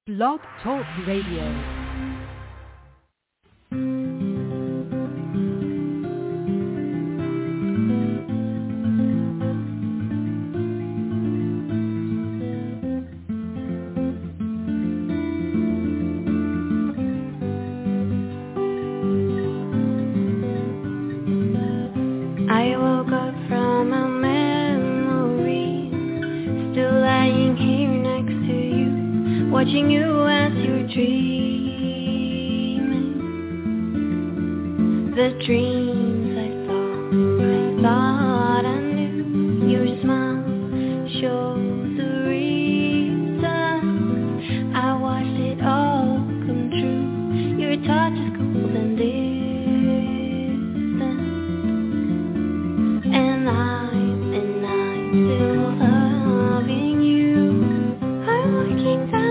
Blog Talk Radio. Watching you as you're dreaming, the dreams I thought I knew. Your smile shows the reason I watched it all come true. Your touch is cold and distant, and I'm still loving you. I'm looking down.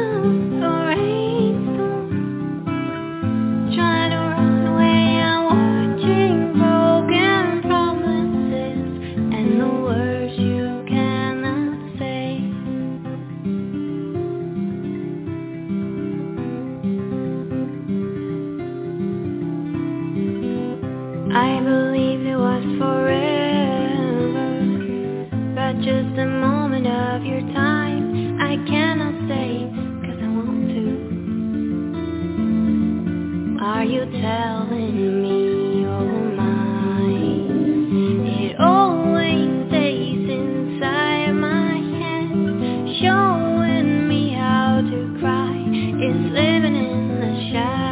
I believed it was forever, but just a moment of your time. I cannot stay, 'cause I want to. Are you telling me you're mine? It always stays inside my head, showing me how to cry. It's living in the shadow.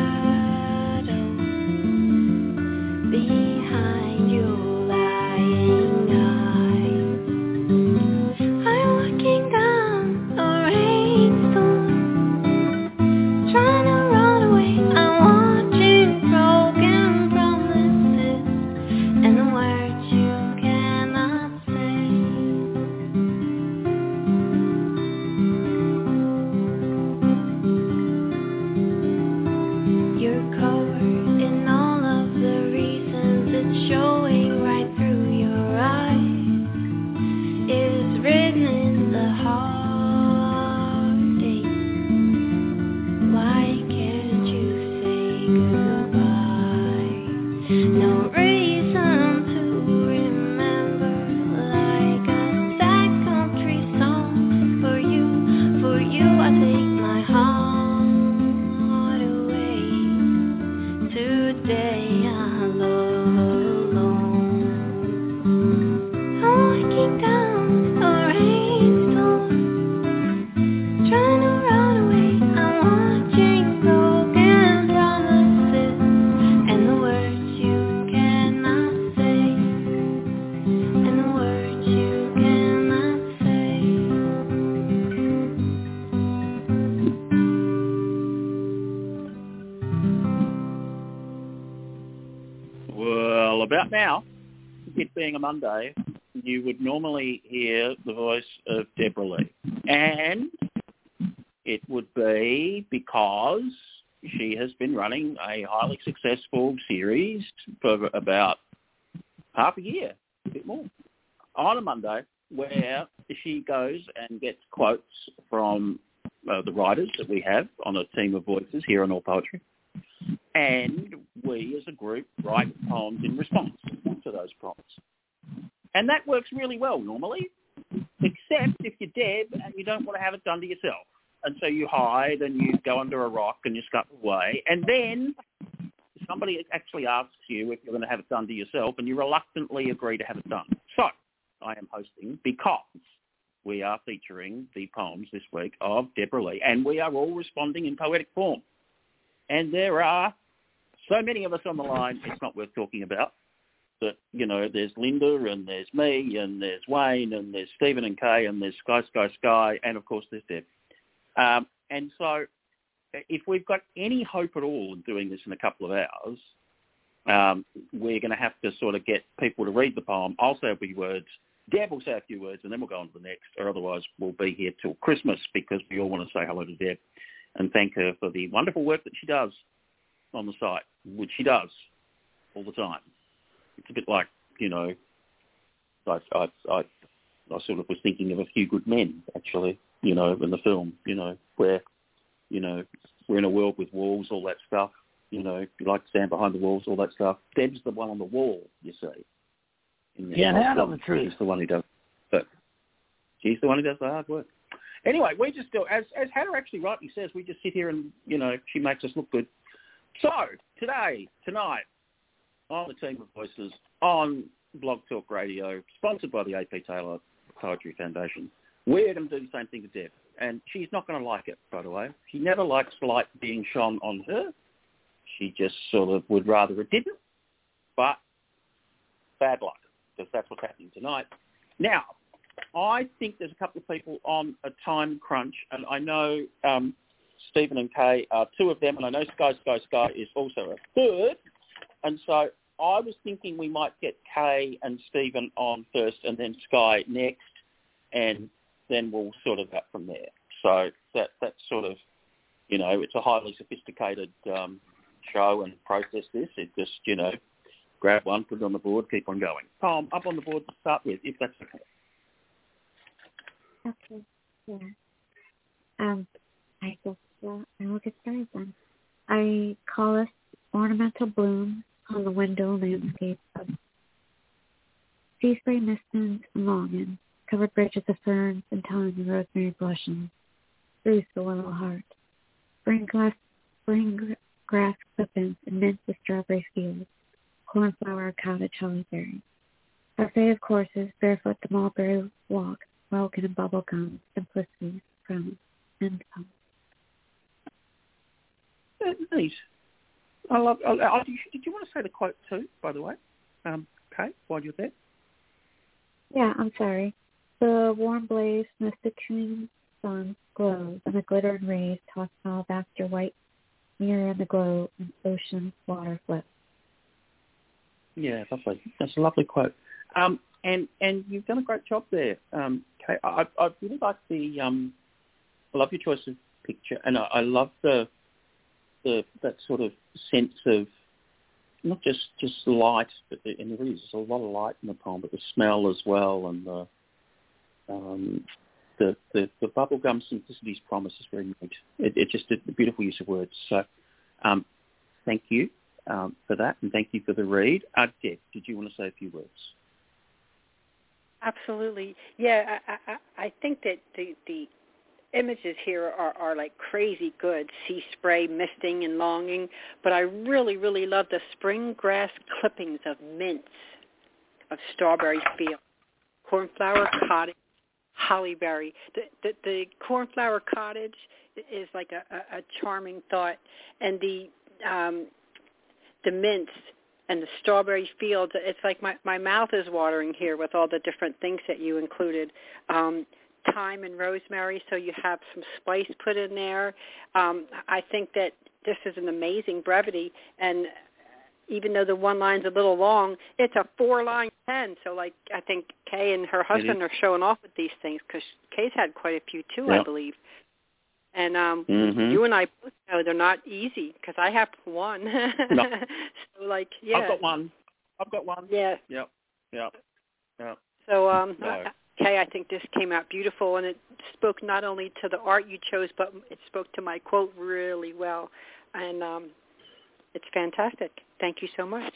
Behind your lying eyes, I'm looking down a rainstorm, trying to run away. I'm watching broken promises and the words you cannot say. You're covered in all of the reasons, it's showing right through your eyes. It's written in the heartache. Why can't you say goodbye? No reason to remember, like a sad country song. For you I take my heart away. Today I'm alone. I'm looking down a rainstorm, trying to run away. I'm watching broken promises and the words you cannot say, and the words you cannot say. Well, about now, it being a Monday, you would normally hear the voice of Deborah Lee. And it would be because she has been running a highly successful series for about half a year, a bit more, on a Monday, where she goes and gets quotes from the writers that we have on a team of voices here on All Poetry. And we, as a group, write poems in response to those prompts. And that works really well normally, except if you're Deb and you don't want to have it done to yourself. And so you hide and you go under a rock and you scuttle away. And then somebody actually asks you if you're going to have it done to yourself, and you reluctantly agree to have it done. So I am hosting because we are featuring the poems this week of Deborah Lee, and we are all responding in poetic form. And there are so many of us on the line, it's not worth talking about. But, you know, there's Linda and there's me and there's Wayne and there's Stephen and Kay and there's Sky, and, of course, there's Deb. And so if we've got any hope at all in doing this in a couple of hours, we're going to have to sort of get people to read the poem. I'll say a few words. Deb will say a few words, and then we'll go on to the next, or otherwise we'll be here till Christmas because we all want to say hello to Deb and thank her for the wonderful work that she does on the site, which she does all the time. It's a bit like, you know, I sort of was thinking of A Few Good Men, actually, you know, in the film, you know, where you know, we're in a world with walls, all that stuff. You know, you like to stand behind the walls, all that stuff. Deb's the one on the wall, you see. Can't handle the truth. She's the one who does. But she's the one who does the hard work. Anyway, we just do, as Hannah actually rightly says, we just sit here and, you know, she makes us look good. So, tonight, on the Team of Voices, on Blog Talk Radio, sponsored by the A.P. Taylor Poetry Foundation, we're going to do the same thing to Deb. And she's not going to like it, by the way. She never likes light being shone on her. She just sort of would rather it didn't. But bad luck, because that's what's happening tonight. Now, I think there's a couple of people on a time crunch, and I know Stephen and Kay are two of them, and I know Sky is also a third. And so I was thinking we might get Kay and Stephen on first and then Sky next, and then we'll sort of go from there. So that's sort of, you know, it's a highly sophisticated show and process this. It just, you know, grab one, put it on the board, keep on going. Tom, up on the board to start with, if that's okay. Okay, yeah. I guess I will get started then. I call us ornamental blooms on the window landscape of sea spray mistens and longing, covered bridges of ferns and thyme and rosemary blushing, spruce the willow heart, spring grass clippings and mints of strawberry fields, cornflower cottage hollyberry, buffet of courses, barefoot the mulberry walk, welcome and bubble gum, simplicity, promise, and home. Neat. I love. Did you want to say the quote too, by the way? Kay, while you're there. Yeah, I'm sorry. The warm blaze from the citrine sun glows, and the glittering rays toss alabaster white mirror in the glow, and ocean water flips. Yeah, lovely. That's a lovely quote. And you've done a great job there, Kay. I really like the. I love your choice of picture, and I love that sort of sense of not just light, but and there is a lot of light in the poem, but the smell as well, and the bubblegum simplicity's promise is very neat. It's just a beautiful use of words. So, thank you for that, and thank you for the read. Deb, did you want to say a few words? Absolutely. Yeah, I think that the images here are like crazy good, sea spray, misting and longing, but I really, really love the spring grass clippings of mints, of strawberry field, cornflower cottage, hollyberry. The cornflower cottage is like a charming thought, and the mints and the strawberry fields, it's like my mouth is watering here with all the different things that you included. Thyme and rosemary, so you have some spice put in there. I think that this is an amazing brevity, and even though the one line's a little long, it's a 4-line pen. So, like, I think Kay and her husband are showing off with these things, because Kay's had quite a few too, yep. I believe. And you and I both know they're not easy, because I have one. No. So, like, yeah. I've got one. Yeah. Yep. So, Kay, I think this came out beautiful, and it spoke not only to the art you chose, but it spoke to my quote really well. And it's fantastic. Thank you so much.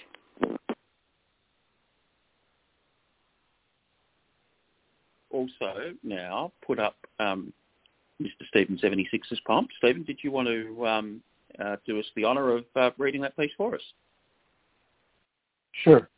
Also, now put up Mr. Stephen 76's poem. Stephen, did you want to do us the honour of reading that piece for us? Sure.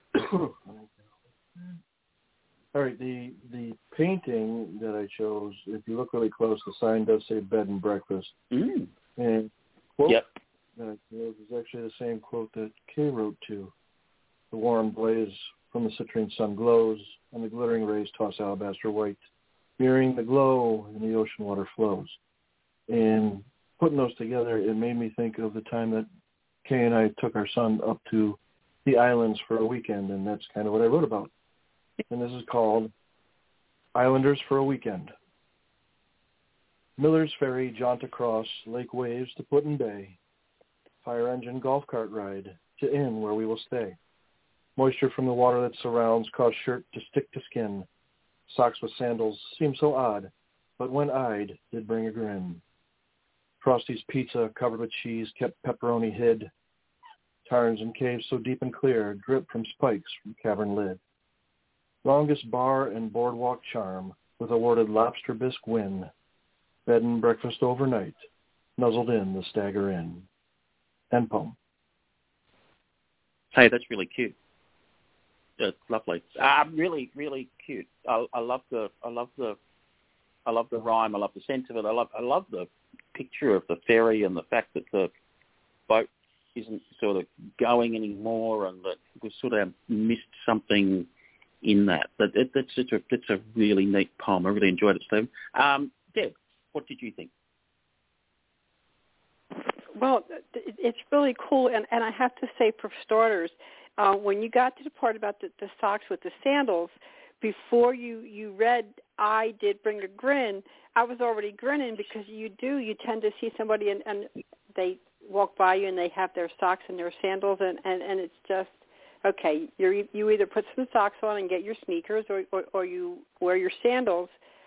All right, the painting that I chose, if you look really close, the sign does say bed and breakfast. Mm. And quote yep. that I chose is actually the same quote that Kay wrote to. The warm blaze from the citrine sun glows, and the glittering rays toss alabaster white, mirroring the glow, and the ocean water flows. And putting those together, it made me think of the time that Kay and I took our son up to the islands for a weekend, and that's kind of what I wrote about. And this is called Islanders for a Weekend. Miller's Ferry jaunt across lake waves to Putin Bay. Fire engine golf cart ride to inn where we will stay. Moisture from the water that surrounds cause shirt to stick to skin. Socks with sandals seem so odd, but when eyed did bring a grin. Frosty's pizza covered with cheese kept pepperoni hid. Tarns and caves so deep and clear drip from spikes from cavern lid. Longest bar and boardwalk charm with awarded lobster bisque win. Bed and breakfast overnight, nuzzled in the Stagger Inn. End poem. Hey, that's really cute. That's lovely. Really, really cute. I love the rhyme. I love the sense of it. I love the picture of the ferry and the fact that the boat isn't sort of going anymore, and that we sort of missed something in that. But it's a really neat poem. I really enjoyed it, Steve. Deb, what did you think? Well, it's really cool, and I have to say, for starters, when you got to the part about the socks with the sandals, before you read "I did bring a grin," I was already grinning, because you tend to see somebody and they walk by you and they have their socks and their sandals, and it's just, okay, you either put some socks on and get your sneakers, or you wear your sandals.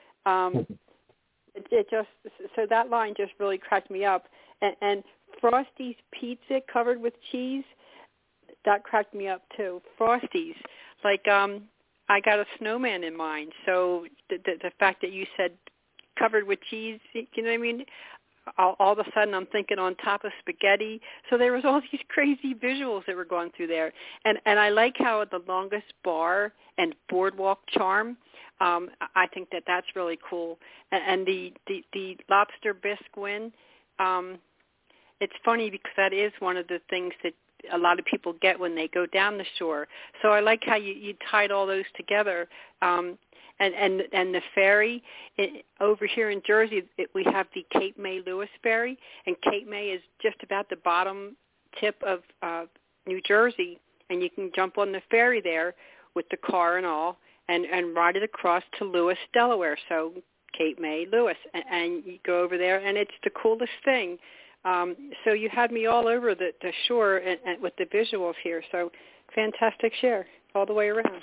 It just, so that line just really cracked me up. And Frosty's pizza covered with cheese, that cracked me up too. Frosty's, like, I got a snowman in mind. So the fact that you said covered with cheese, you know what I mean? All of a sudden I'm thinking on top of spaghetti. So there was all these crazy visuals that were going through there. And I like how the longest bar and boardwalk charm, I think that's really cool. And the lobster bisque win, it's funny because that is one of the things that a lot of people get when they go down the shore. So I like how you tied all those together. And the ferry, over here in Jersey, we have the Cape May Lewis ferry, and Cape May is just about the bottom tip of New Jersey, and you can jump on the ferry there with the car and all, and ride it across to Lewis, Delaware. So Cape May Lewis, and you go over there, and it's the coolest thing. So you had me all over the shore and with the visuals here. So fantastic share all the way around.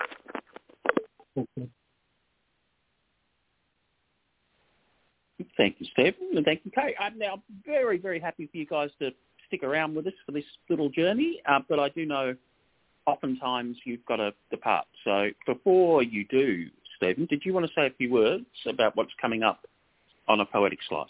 Thank you, Steve, and thank you, Kate. I'm now very, very happy for you guys to stick around with us for this little journey, but I do know oftentimes you've got to depart. So before you do, Stephen, did you want to say a few words about what's coming up on A Poetic Slice?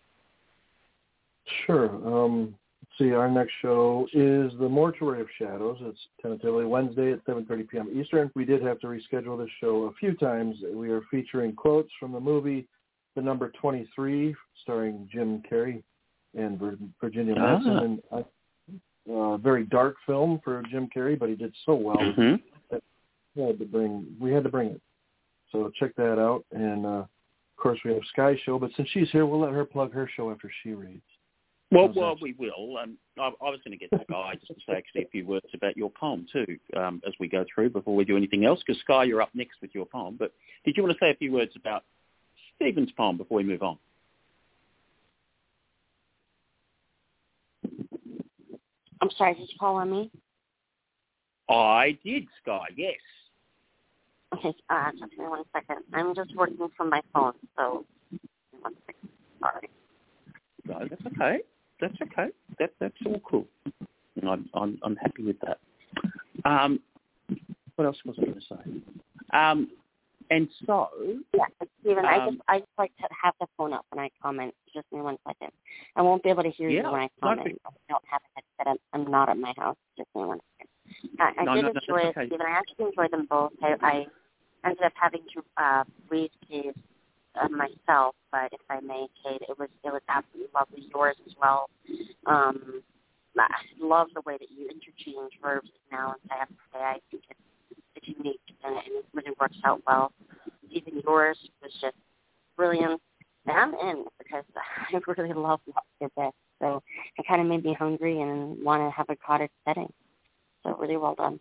Sure. Let's see, our next show is The Mortuary of Shadows. It's tentatively Wednesday at 7:30 p.m. Eastern. We did have to reschedule this show a few times. We are featuring quotes from the movie The Number 23, starring Jim Carrey and Virginia Madsen. And a very dark film for Jim Carrey, but he did so well that we had to bring it. So check that out. And, of course, we have Sky Show, but since she's here, we'll let her plug her show after she reads. Well, we will. I was going to get Sky just to say actually a few words about your poem too, as we go through before we do anything else, because Sky, you're up next with your poem. But did you want to say a few words about Stephen's poem before we move on? I'm sorry, did you call on me? I did, Sky, yes. Okay, just give me 1 second. I'm just working from my phone, so 1 second. Sorry. No, that's okay. That's okay. That's all cool. And I'm happy with that. What else was I going to say? And so, yeah, Stephen, I just like to have the phone up when I comment. Just give me 1 second. I won't be able to hear you when I comment. I don't have a headset. I'm not at my house. Just give me 1 second. I did enjoy it, Stephen. I actually enjoyed them both. I ended up having to read Cave's myself, but if I may, Kate, it was absolutely lovely. Yours as well. I love the way that you interchange verbs now and say. I think it's unique and it really works out well. Even yours was just brilliant. And I'm in because I really love this. So it kind of made me hungry and want to have a cottage setting. So really well done.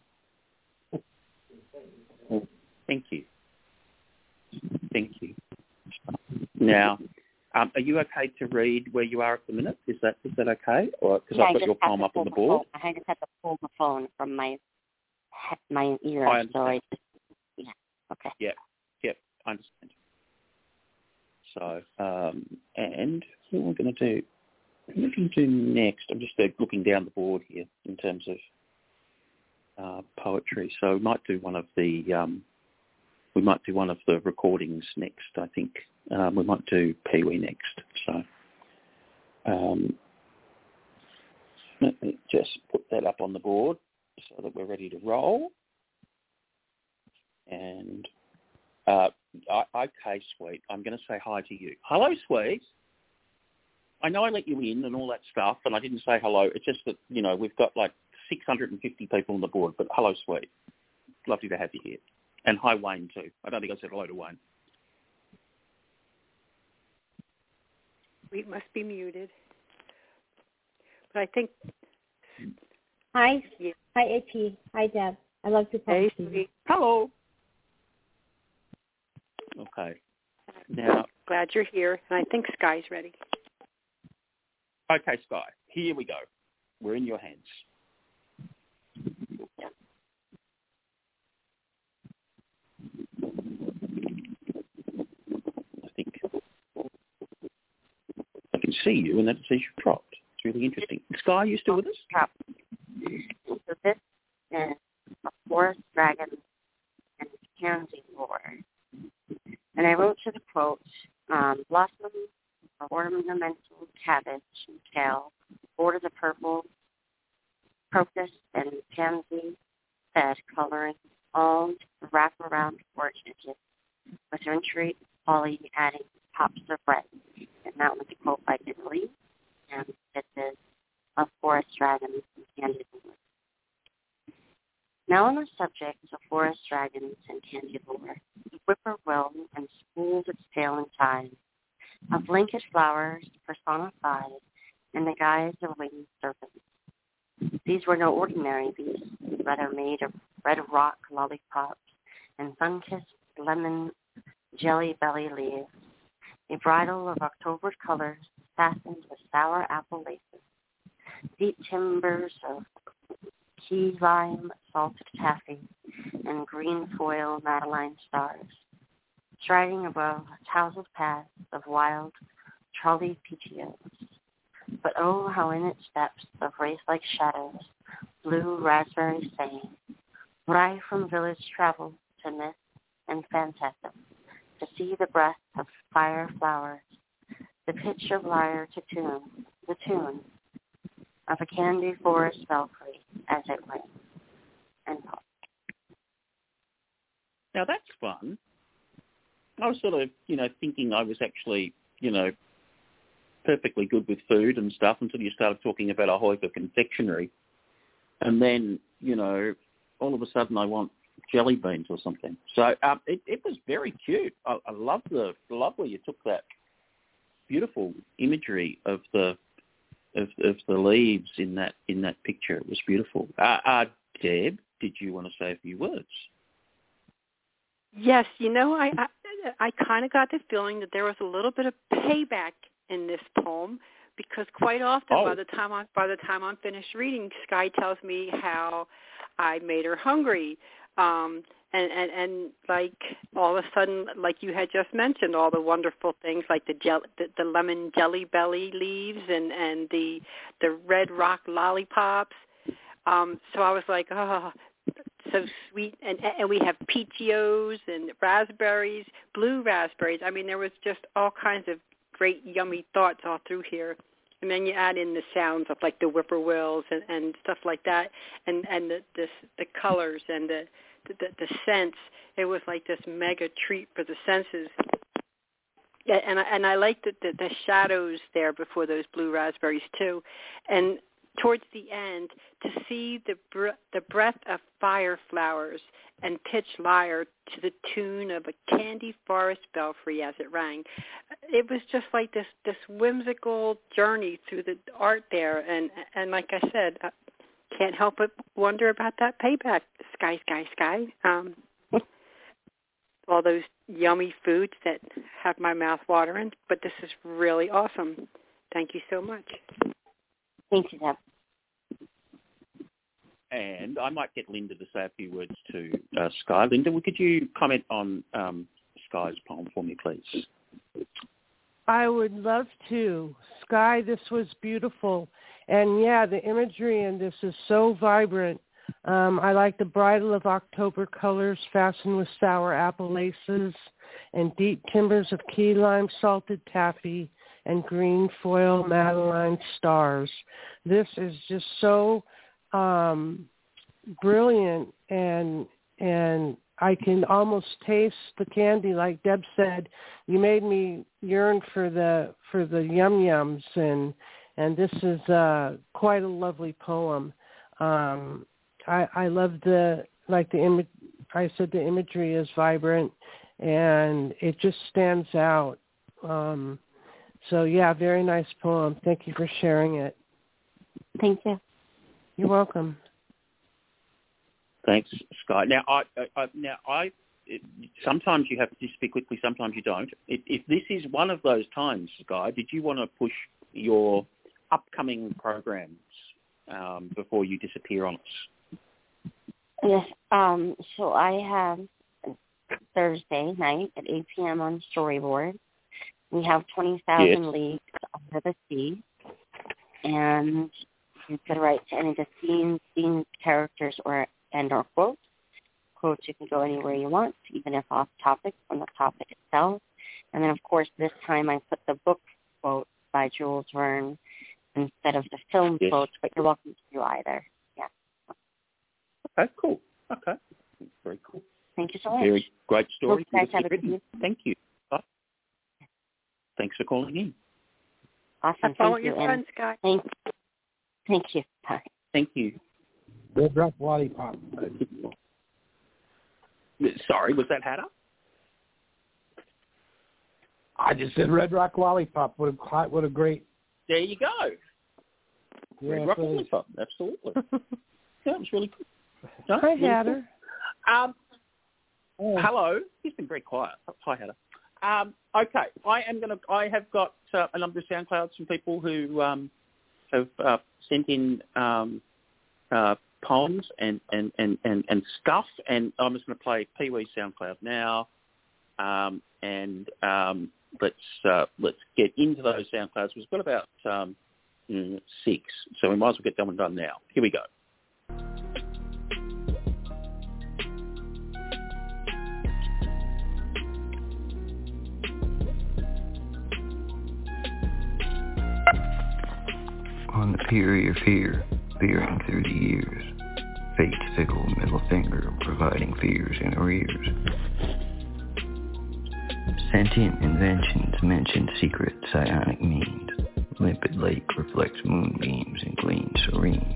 Thank you. Thank you. Now, are you okay to read where you are at the minute? Is that okay? Or because I've got your poem up on the board. I just had to pull the phone from my ear. I understand. So okay. Yep, I understand. So, and what we're going to do, next, I'm just looking down the board here in terms of poetry. So we might do one of the recordings next. I think we might do Pee-wee next. So let me just put that up on the board so that we're ready to roll. And okay, sweet. I'm going to say hi to you. Hello, sweet. I know I let you in and all that stuff, and I didn't say hello. It's just that, we've got like 650 people on the board, but hello, sweet. Lovely to have you here. And hi, Wayne, too. I don't think I said hello to Wayne. We must be muted. But I think... Hi. Yeah. Hi, AP. Hi, Deb. I love to talk to you. Hello. Okay. Now, glad you're here, and I think Sky's ready. Okay, Sky. Here we go. We're in your hands. I think I can see you, and that says you dropped. It's really interesting. Sky, are you still with us? So this is a forest dragon and pansy lore. And I wrote to the quote, blossom, ornamental cabbage and kale, borders of purple, crocus and pansy bed coloring, all wrap around porch edges, with century holly adding pops of red. And that was a quote by Italy, and it is a forest dragon and candy lore. Now on the subject of forest dragons and candy lore, the whippoorwill and spools its tail in time, of linkage flowers personified in the guise of winged serpents. These were no ordinary beasts, rather made of red rock lollipops and sun-kissed lemon jelly belly leaves, a bridle of October colors fastened with sour apple laces, deep timbers of key lime salted taffy, and green foil Madeline stars, striding above tousled paths of wild trolley peachios. But oh, how in its steps of wraith-like shadows, blue raspberries sang, wry from village travel to myth and phantasm, to see the breath of fire flowers, the pitch of lyre to tune, the tune of a candy forest belfry as it rings. And now that's fun. I was sort of, thinking I was actually, perfectly good with food and stuff until you started talking about a Hoiver confectionery. And then, all of a sudden I want jelly beans or something. So it was very cute. I love where you took that beautiful imagery of the leaves in that picture. It was beautiful. Deb, did you want to say a few words? Yes, I kind of got the feeling that there was a little bit of payback in this poem, because quite often by the time I'm finished reading, Sky tells me how I made her hungry, and like all of a sudden, like you had just mentioned, all the wonderful things like the lemon jelly belly leaves and the red rock lollipops. So I was like, oh, so sweet, and we have peachios and raspberries, blue raspberries. I mean, there was just all kinds of great yummy thoughts all through here. And then you add in the sounds of like the whippoorwills and stuff like that, and the colors and the scents. It was like this mega treat for the senses. Yeah, and I liked the shadows there before those blue raspberries too, and towards the end to see the breath of fire flowers and pitch lyre to the tune of a candy forest belfry as it rang. It was just like this whimsical journey through the art there, and like I said, I can't help but wonder about that payback. Sky. All those yummy foods that have my mouth watering, but this is really awesome. Thank you so much. Thank you, Deb. And I might get Linda to say a few words to Sky. Linda, could you comment on Sky's poem for me, please? I would love to. Sky, this was beautiful. And, yeah, the imagery in this is so vibrant. I like the bridle of October colors fastened with sour apple laces and deep timbers of key lime salted taffy and green foil Madeline stars. This is just so brilliant, and I can almost taste the candy. Like Deb said, you made me yearn for the yum-yums, and this is quite a lovely poem. I love the image. I said the imagery is vibrant, and it just stands out. So, yeah, very nice poem. Thank you for sharing it. Thank you. You're welcome. Thanks, Sky. Now, sometimes you have to speak quickly, sometimes you don't. If this is one of those times, Sky, did you want to push your upcoming programs before you disappear on us? Yes. So I have Thursday night at 8 p.m. on Storyboard. We have 20,000 Leagues Under the Sea, and you can write to any of the scenes, characters, or quotes. Quotes, you can go anywhere you want, even if off topic from the topic itself. And then, of course, this time I put the book quote by Jules Verne instead of the film quotes, but you're welcome to do either. Yeah. Okay, cool. Okay. Very cool. Thank you so much. Very great story. Well, guys, have a good evening. Thank you. Thanks for calling in. Awesome. Have fun with your friends, Guy. Thank you. Bye. Thank you. Red Rock Lollipop. Sorry, was that Hatter? I just said Red Rock Lollipop. What a great. There you go. Yeah, Red Rock Lollipop. Absolutely. That was really cool. No, Hi, Hatter. Cool. Hello. He's been very quiet. Hi, Hatter. Okay, I have got a number of SoundClouds from people who have sent in poems and stuff, and I'm just going to play Pee Wee's SoundCloud now, and let's get into those SoundClouds. We've got about 6, so we might as well get them and done now. Here we go. On the pier of fear, veering through the years, fate's fickle middle finger providing fears in arrears. Sentient inventions mention secret psionic means, limpid lake reflects moonbeams and gleams serene.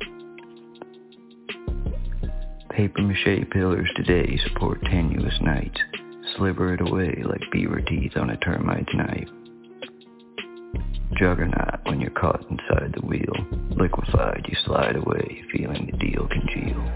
Papier-mâché pillars today support tenuous nights, sliver it away like beaver teeth on a termite's knife. Juggernaut when you're caught inside the wheel, liquefied you slide away, feeling the deal congeal.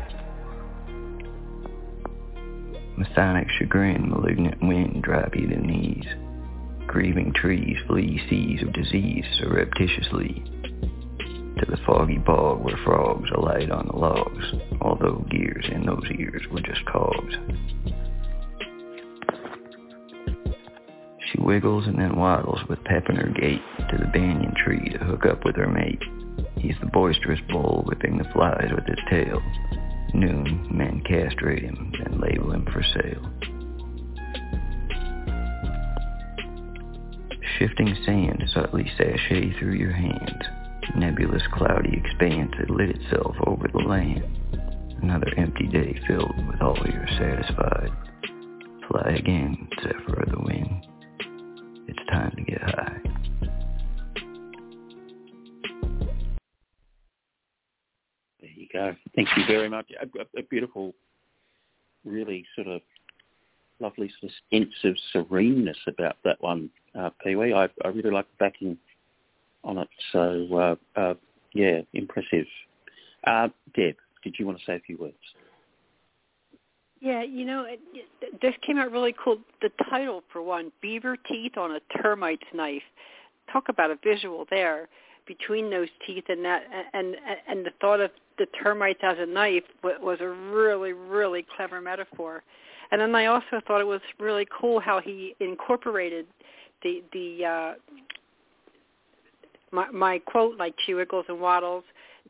Masonic chagrin, malignant wind drop you to knees. Grieving trees flee seas of disease surreptitiously. To the foggy bog where frogs alight on the logs, although gears in those ears were just cogs. She wiggles and then waddles with pep in her gait to the banyan tree to hook up with her mate. He's the boisterous bull whipping the flies with his tail. Noon, men castrate him, then label him for sale. Shifting sand subtly sashay through your hands. Nebulous cloudy expanse had lit itself over the land. Another empty day filled with all you're satisfied. Fly again, zephyr of the wind. It's time to get high. There you go. Thank you very much. A beautiful, really sort of lovely sort of sense of sereneness about that one, Pee Wee. I really like the backing on it. So, yeah, impressive. Deb, did you want to say a few words? Yeah, this came out really cool. The title, for one, Beaver Teeth on a Termite's Knife. Talk about a visual there between those teeth and that, and the thought of the termites as a knife was a really, really clever metaphor. And then I also thought it was really cool how he incorporated my quote, like she wiggles and waddles,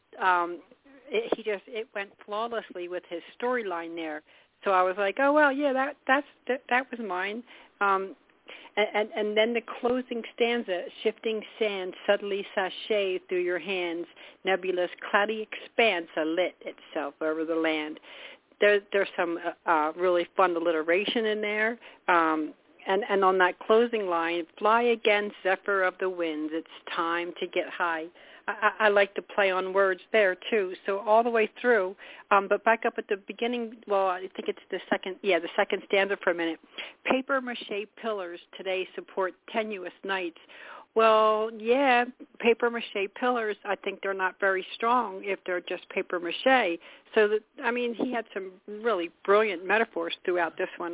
it went flawlessly with his storyline there. So I was like, oh well, yeah, that was mine. And then the closing stanza, shifting sand suddenly sashay through your hands, nebulous cloudy expanse alit itself over the land. There's some really fun alliteration in there. And on that closing line, fly again, zephyr of the winds, it's time to get high. I like to play on words there, too. So all the way through, but back up at the beginning, well, I think it's the second stanza for a minute. Papier-mâché pillars today support tenuous nights. Well, yeah, papier-mâché pillars, I think they're not very strong if they're just papier-mâché. So, he had some really brilliant metaphors throughout this one.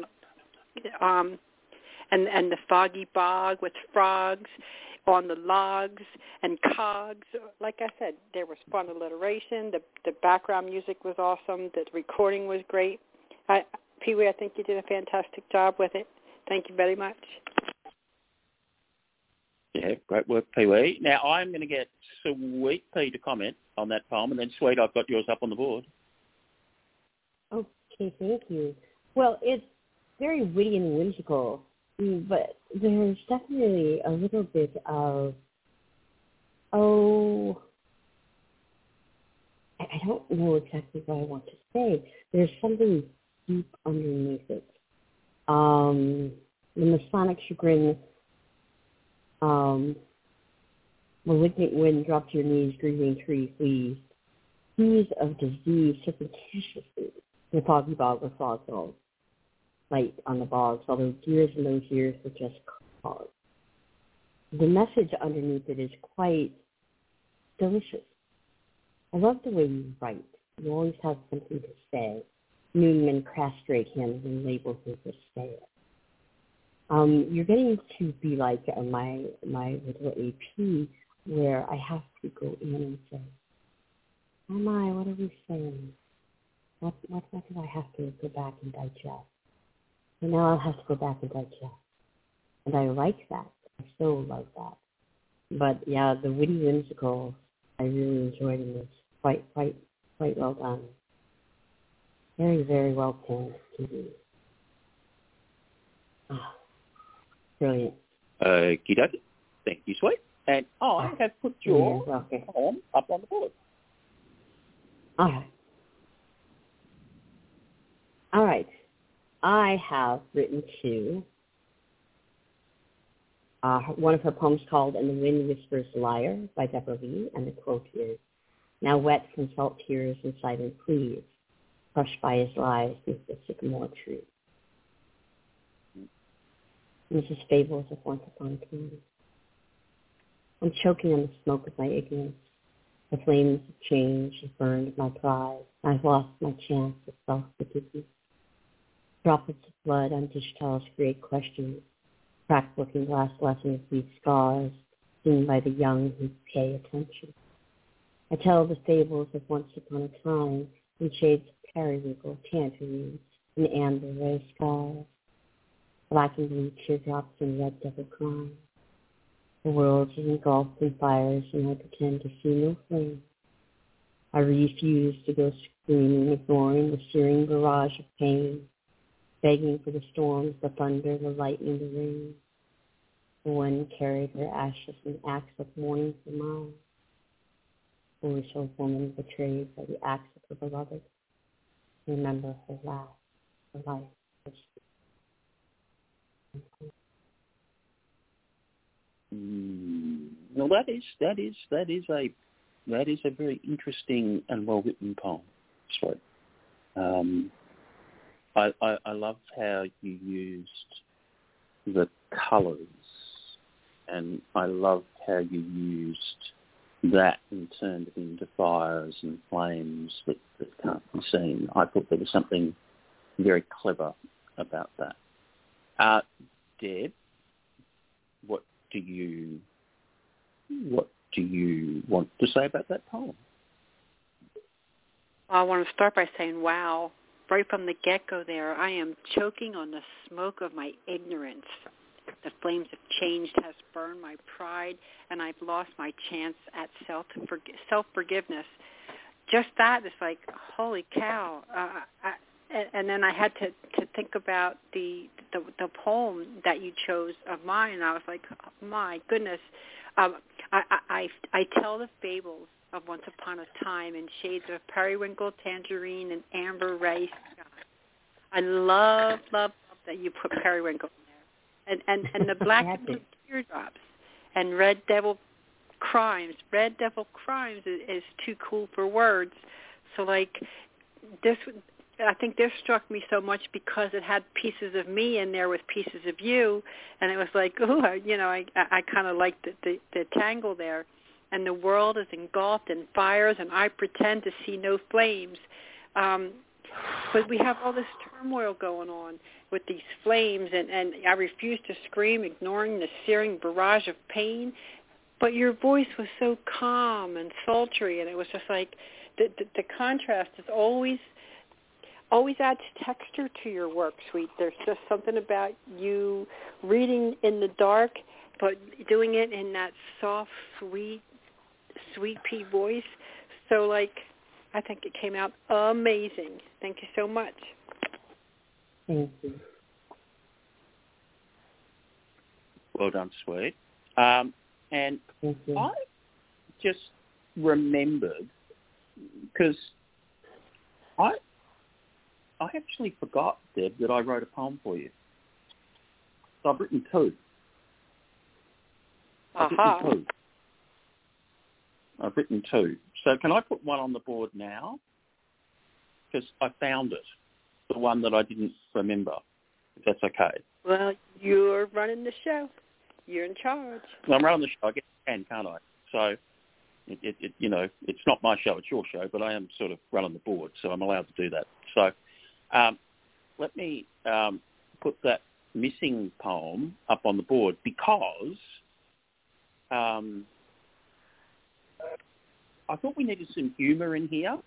And the foggy bog with frogs on the logs and cogs. Like I said, there was fun alliteration. The background music was awesome. The recording was great. Pee-wee, I think you did a fantastic job with it. Thank you very much. Yeah, great work, Pee-wee. Now, I'm going to get Sweet Pea to comment on that poem, and then, Sweet, I've got yours up on the board. Okay, thank you. Well, it's very witty and whimsical, but there's definitely a little bit of, I don't know exactly what I want to say. There's something deep underneath it. The Masonic chagrin, malignant wind dropped to your knees, grieving tree flees. Hues of disease surreptitiously, the foggy bog with fog falls. Light on the bogs, although gears in those years were just clogs. The message underneath it is quite delicious. I love the way you write. You always have something to say. Newman castrate him and label him for sale. You're getting to be like my little AP, where I have to go in and say, oh my, what are we saying? What do I have to go back and digest? And now I'll have to go back and digest. And I like that. I so like that. But yeah, the witty whimsical, I really enjoyed in this. Quite well done. Very, very well penned TV. Brilliant. Okie dokie. Thank you, Sweet. And I have put your poem up on the board. All right. I have written to one of her poems called And the Wind Whispers Liar by Deborah Lee, and the quote is, now wet from salt tears and silent pleas, crushed by his lies with the sycamore tree. Mrs. Fables of Once Upon a Time. I'm choking on the smoke of my ignorance. The flames of change have burned my pride. I've lost my chance of self-forgiveness. Droplets of blood on dish towels create questions. Cracked looking glass lessons leave scars, seen by the young who pay attention. I tell the fables of once upon a time in shades of periwinkle, tangerines, and amber ray skies. Black and blue teardrops and red devil crime. The world is engulfed in fires and I pretend to see no flame. I refuse to go screaming, ignoring the searing barrage of pain, begging for the storms, the thunder, the lightning, the rain. The one carried her ashes and acts of mourning for mine. Foolish old woman betrayed by the acts of her beloved. Remember her laugh, her life, her speech. Well, that is a very interesting and well written poem. Sorry. I love how you used the colours, and I love how you used that and turned it into fires and flames that can't be seen. I thought there was something very clever about that. Deb, what do you want to say about that poem? I want to start by saying, wow, right from the get-go there, I am choking on the smoke of my ignorance. The flames have changed, has burned my pride, and I've lost my chance at self-forgiveness. Just that is like, holy cow. And then I had to think about the poem that you chose of mine, and I was like, oh, my goodness. I tell the fables of once upon a time in shades of periwinkle, tangerine, and amber ray sky. I love that you put periwinkle in there. And the black and blue teardrops and red devil crimes. Red devil crimes is too cool for words. So like this, I think this struck me so much because it had pieces of me in there with pieces of you, and it was like, oh, I kind of liked the tangle there. And the world is engulfed in fires, and I pretend to see no flames. But we have all this turmoil going on with these flames, and I refuse to scream, ignoring the searing barrage of pain. But your voice was so calm and sultry, and it was just like the contrast is always adds texture to your work, Sweet. There's just something about you reading in the dark, but doing it in that soft, sweet pea voice. So, like, I think it came out amazing. Thank you so much. Thank you. Well done, Sweet. And I just remembered, because I actually forgot, Deb, that I wrote a poem for you. So I've written two. I've written two. So can I put one on the board now? Because I found it, the one that I didn't remember, if that's okay. Well, you're running the show. You're in charge. Well, I'm running the show. I guess I can, can't I? So, it's not my show, it's your show, but I am sort of running the board, so I'm allowed to do that. So let me put that missing poem up on the board because I thought we needed some humour in here,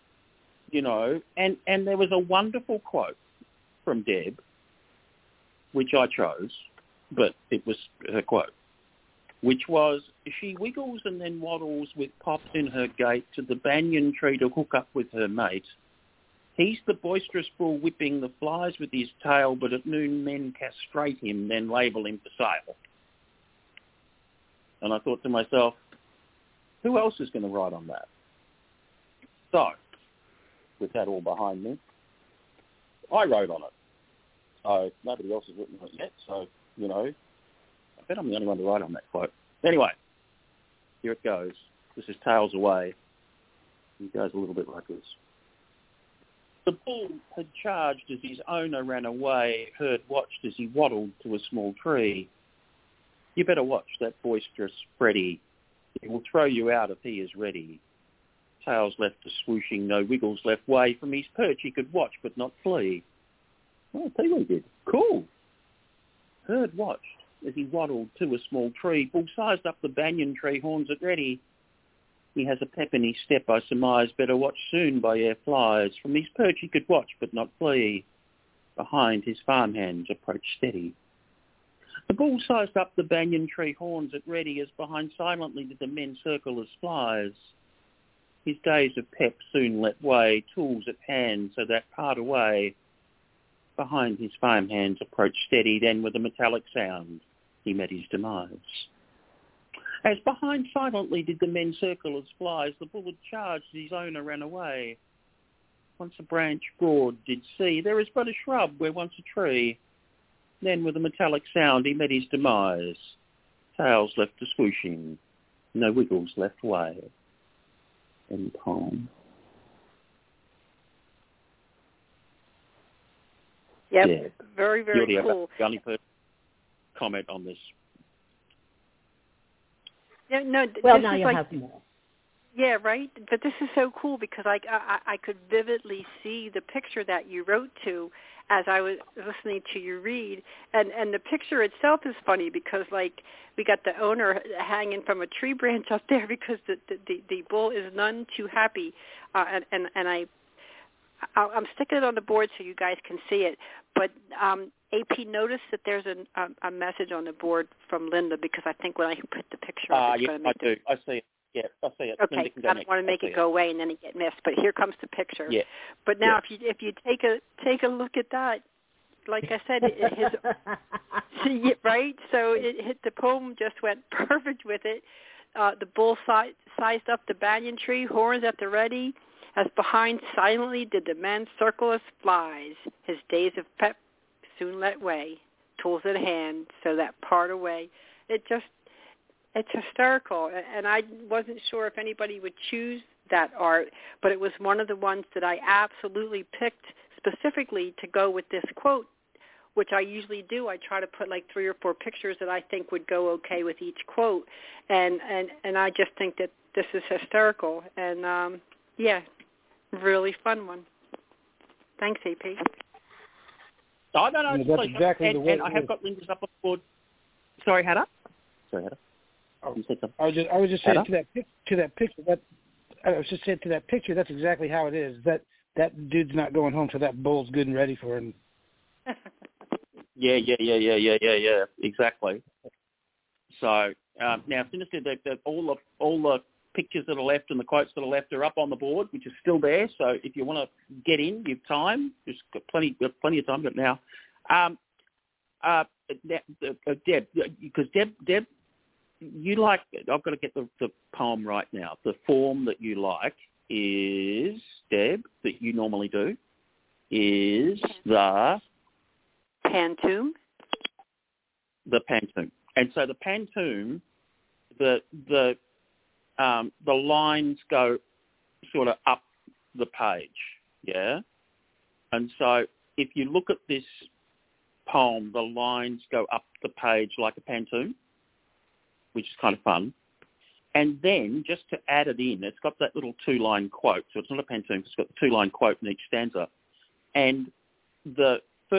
and there was a wonderful quote from Deb, which I chose, but it was her quote, which was, she wiggles and then waddles with pops in her gait to the banyan tree to hook up with her mate. He's the boisterous bull whipping the flies with his tail, but at noon men castrate him, then label him for sale. And I thought to myself, who else is going to write on that? So, with that all behind me, I wrote on it. So nobody else has written on it yet, so, I bet I'm the only one to write on that quote. Anyway, here it goes. This is Tails Away. It goes a little bit like this. The bull had charged as his owner ran away. Herd watched as he waddled to a small tree. You better watch that boisterous Freddy. He will throw you out if he is ready. Tails left a swooshing, no wiggles left way. From his perch he could watch but not flee. Oh, I'll tell you what he did. Cool. Herd watched as he waddled to a small tree. Bull sized up the banyan tree, horns at ready. He has a pep in his step, I surmise. Better watch soon by air flies. From his perch he could watch but not flee. Behind his farmhands approached steady. The bull sized up the banyan tree, horns at ready, as behind silently did the men circle as flies. His days of pep soon let way, tools at hand, so that part away. Behind his farmhands approached steady, then with a metallic sound he met his demise. As behind silently did the men circle as flies, the bull had charged, his owner ran away. Once a branch broad did see, there is but a shrub where once a tree. Then with a metallic sound he met his demise. Tails left a swooshing, no wiggles left way. End poem. Yep, yeah. Very, very cool. The only person comment on this. Yeah, no. Well, now you'll have more. Yeah, right. But this is so cool because I could vividly see the picture that you wrote to as I was listening to you read, and the picture itself is funny because like we got the owner hanging from a tree branch up there because the bull is none too happy, and I'm sticking it on the board so you guys can see it. But AP, notice that there's a message on the board from Linda, because I think when I put the picture up, it's going to make I do. I see it. Yeah, I see it. Okay, I don't want to make it go away and then it get missed, but here comes the picture. Yeah. But now, if you take a look at that, like I said, right? So the poem just went perfect with it. The bull sized up the banyan tree, horns at the ready, as behind silently did the man circle as flies. His days of pep soon let way, tools at hand, so that part away. It's hysterical, and I wasn't sure if anybody would choose that art, but it was one of the ones that I absolutely picked specifically to go with this quote, which I usually do. I try to put like 3 or 4 pictures that I think would go okay with each quote, and I just think that this is hysterical, and really fun one. Thanks, AP. Oh, no, that's exactly the way. And I have got Linda's up on the board. Sorry, Hannah. I was just saying to that picture. I was just saying to that picture. That's exactly how it is. That dude's not going home till that bull's good and ready for him. Yeah. Exactly. So now, sinister, all the pictures that are left and the quotes that are left are up on the board, which is still there. So if you want to get in, you've time. You've got plenty of time. But now, Deb, because Deb. You like, I've got to get the poem right now. The form that you like is, Deb, that you normally do, is the Pantoum. The Pantoum. And so the Pantoum, the lines go sort of up the page, yeah? And so if you look at this poem, the lines go up the page like a Pantoum, which is kind of fun. And then, just to add it in, it's got that little 2-line quote. So it's not a Pantoum, it's got the 2-line quote in each stanza. And the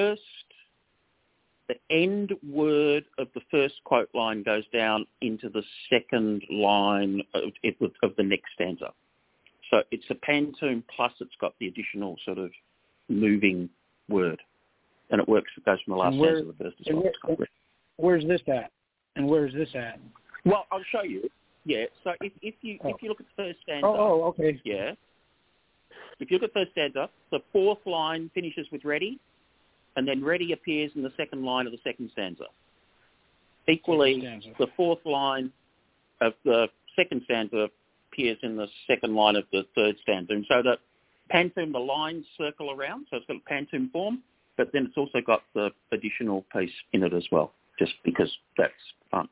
end word of the first quote line goes down into the second line of the next stanza. So it's a Pantoum plus it's got the additional sort of moving word. And it works, it goes from the last stanza to the first as well. Where's this at? And where's this at? Well, I'll show you. Yeah. So if you look at the first stanza. Oh, okay. Yeah. If you look at the first stanza, the 4th line finishes with ready, and then ready appears in the second line of the second stanza. Equally, the 4th line of the second stanza appears in the second line of the third stanza. And so the Pantoum, the lines circle around, so it's got a Pantoum form, but then it's also got the additional piece in it as well, just because that's fun.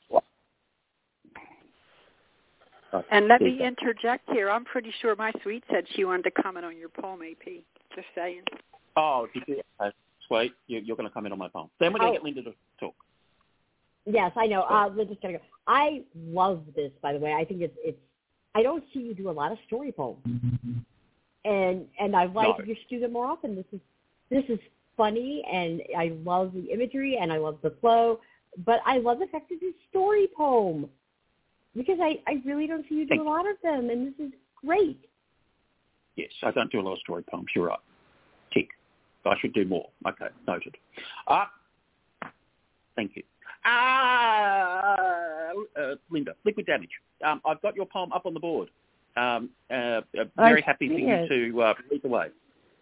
And let me interject here. I'm pretty sure my sweet said she wanted to comment on your poem, AP. Just saying. Oh, did you? Sweet. You're going to comment on my poem. Then we're going to get Linda to talk. Yes, I know. Linda's going to go. I love this, by the way. I think it's. I don't see you do a lot of story poems, and I'd like you to do them more often. This is funny, and I love the imagery, and I love the flow. But I love the fact that it's a story poem. Because I really don't see you do a lot of them, and this is great. Yes, I don't do a lot of story poems. You're right. Tick. I should do more. Okay, noted. Thank you. Linda, Liquid Damage. I've got your poem up on the board. Very happy for you to lead the way.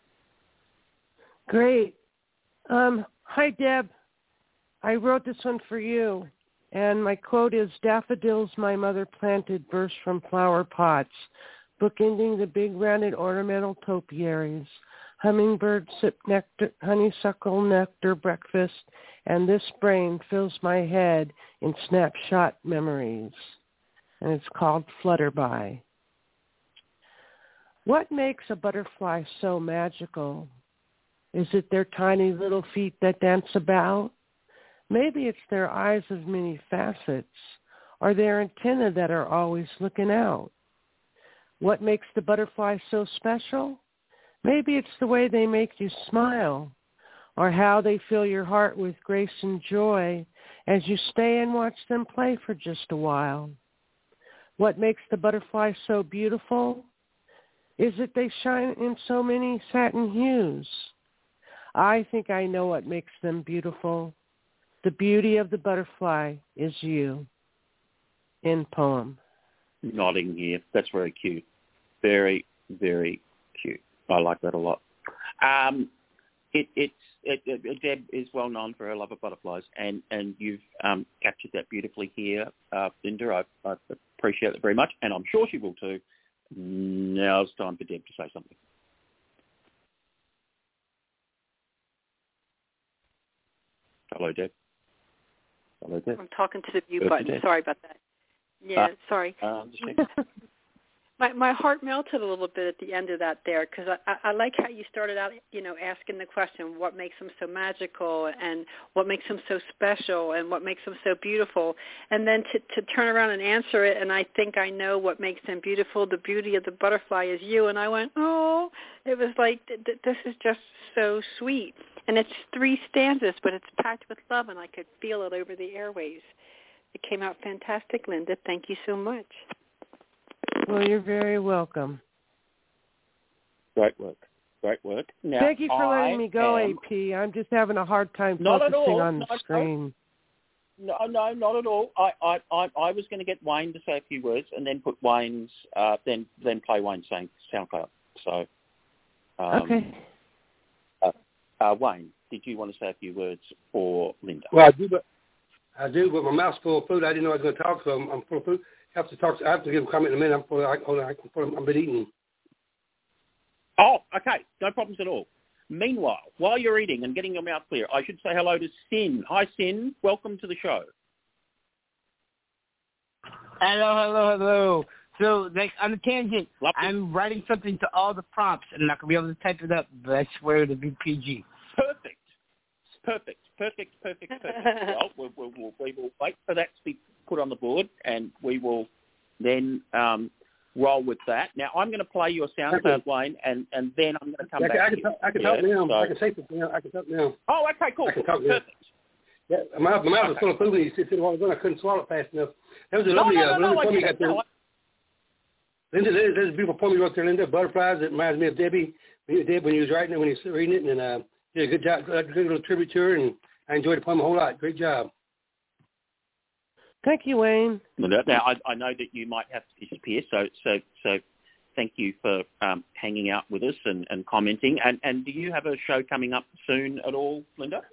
Great. Hi, Deb. I wrote this one for you. And my quote is, daffodils my mother planted burst from flower pots, bookending the big rounded ornamental topiaries. Hummingbirds sip nectar, honeysuckle nectar breakfast, and this brain fills my head in snapshot memories. And it's called Flutterby. What makes a butterfly so magical? Is it their tiny little feet that dance about? Maybe it's their eyes of many facets, or their antennae that are always looking out. What makes the butterfly so special? Maybe it's the way they make you smile, or how they fill your heart with grace and joy as you stay and watch them play for just a while. What makes the butterfly so beautiful? Is it they shine in so many satin hues? I think I know what makes them beautiful. The beauty of the butterfly is you. End poem. Nodding here. That's very cute. Very, very cute. I like that a lot. Deb is well known for her love of butterflies, and you've captured that beautifully here, Linda. I appreciate it very much, and I'm sure she will too. Now it's time for Deb to say something. Hello, Deb. Hello, Deb. I'm talking to the mute button. Sorry about that. Yeah, sorry. My heart melted a little bit at the end of that there, because I like how you started out, asking the question, what makes them so magical and what makes them so special and what makes them so beautiful, and then to turn around and answer it, and I think I know what makes them beautiful. The beauty of the butterfly is you. And I went, oh, it was like, this is just so sweet. And it's 3 stanzas, but it's packed with love, and I could feel it over the airwaves. It came out fantastic, Linda. Thank you so much. Well, you're very welcome. Great work. Great work. Now, thank you for letting me go, AP. I'm just having a hard time focusing on the screen. No, not at all. I was going to get Wayne to say a few words and then put Wayne's, then play Wayne's SoundCloud. So, okay. Wayne, did you want to say a few words for Linda? Well, I do, but my mouth's full of food. I didn't know I was going to talk, so I'm full of food. I have to give a comment in a minute. I've been eating. Oh, okay. No problems at all. Meanwhile, while you're eating and getting your mouth clear, I should say hello to Sin. Hi, Sin. Welcome to the show. Hello. So, on a tangent, Lovely. I'm writing something to all the prompts, and I'm not going to be able to type it up, but I swear it'll be PG. Perfect. Well, we will wait for that to be put on the board, and we will then roll with that. Now, I'm going to play your SoundCloud, Wayne, and then I'm going to come back to you. I can talk now. I can say something now. I can talk now. Oh, okay, cool. I can talk now. Perfect. Yeah, my mouth was full of food when you said a while ago, and I couldn't swallow it fast enough. That was a lovely poem you got there. Linda, there's a beautiful poem you wrote there, Linda. Butterflies. It reminds me of Debbie. Deb, when you was writing it, when you was reading it, and did a good job, good little tribute to her, and I enjoyed the poem a whole lot. Great job. Thank you, Wayne. Now, I know that you might have to disappear, so thank you for hanging out with us and commenting. And do you have a show coming up soon at all, Linda?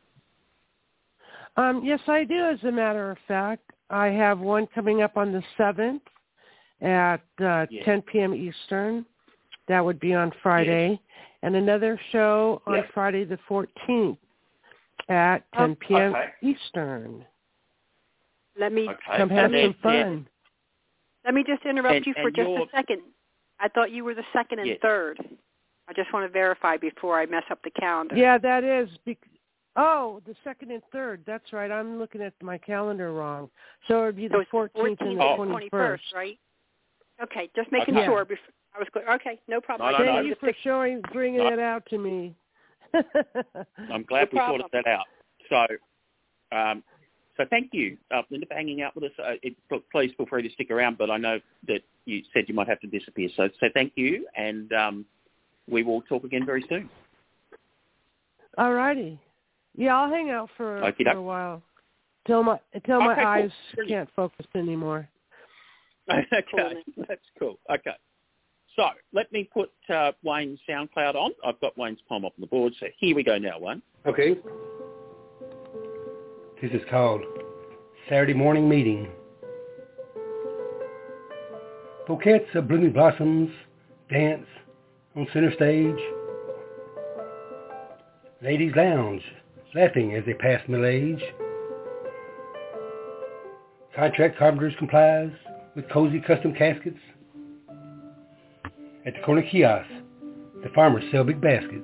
Yes, I do, as a matter of fact. I have one coming up on the 7th at 10 p.m. Eastern. That would be on Friday. Yes. And another show on Friday the 14th at 10 p.m. Eastern. Let me come have some fun. Let me just interrupt you for just a second. I thought you were the second and third. I just want to verify before I mess up the calendar. Yeah, that is. The second and third. That's right. I'm looking at my calendar wrong. So it would be the 14th and the 21st, right? Okay, just making sure. I was clear. Okay, no problem. Thank you for bringing it out to me. I'm glad we sorted that out. So thank you, Linda, for hanging out with us. Please feel free to stick around, but I know that you said you might have to disappear. So thank you, and we will talk again very soon. All righty. Yeah, I'll hang out for a while until my eyes can't focus anymore. Okay, that's cool. Okay. So let me put Wayne's SoundCloud on. I've got Wayne's poem up on the board, so here we go now, Wayne. Okay. This is called Saturday Morning Meeting. Bouquets of blooming blossoms dance on center stage. Ladies lounge, laughing as they pass middle age. Contract carpenters complies with cozy custom caskets. At the corner kiosk, the farmers sell big baskets.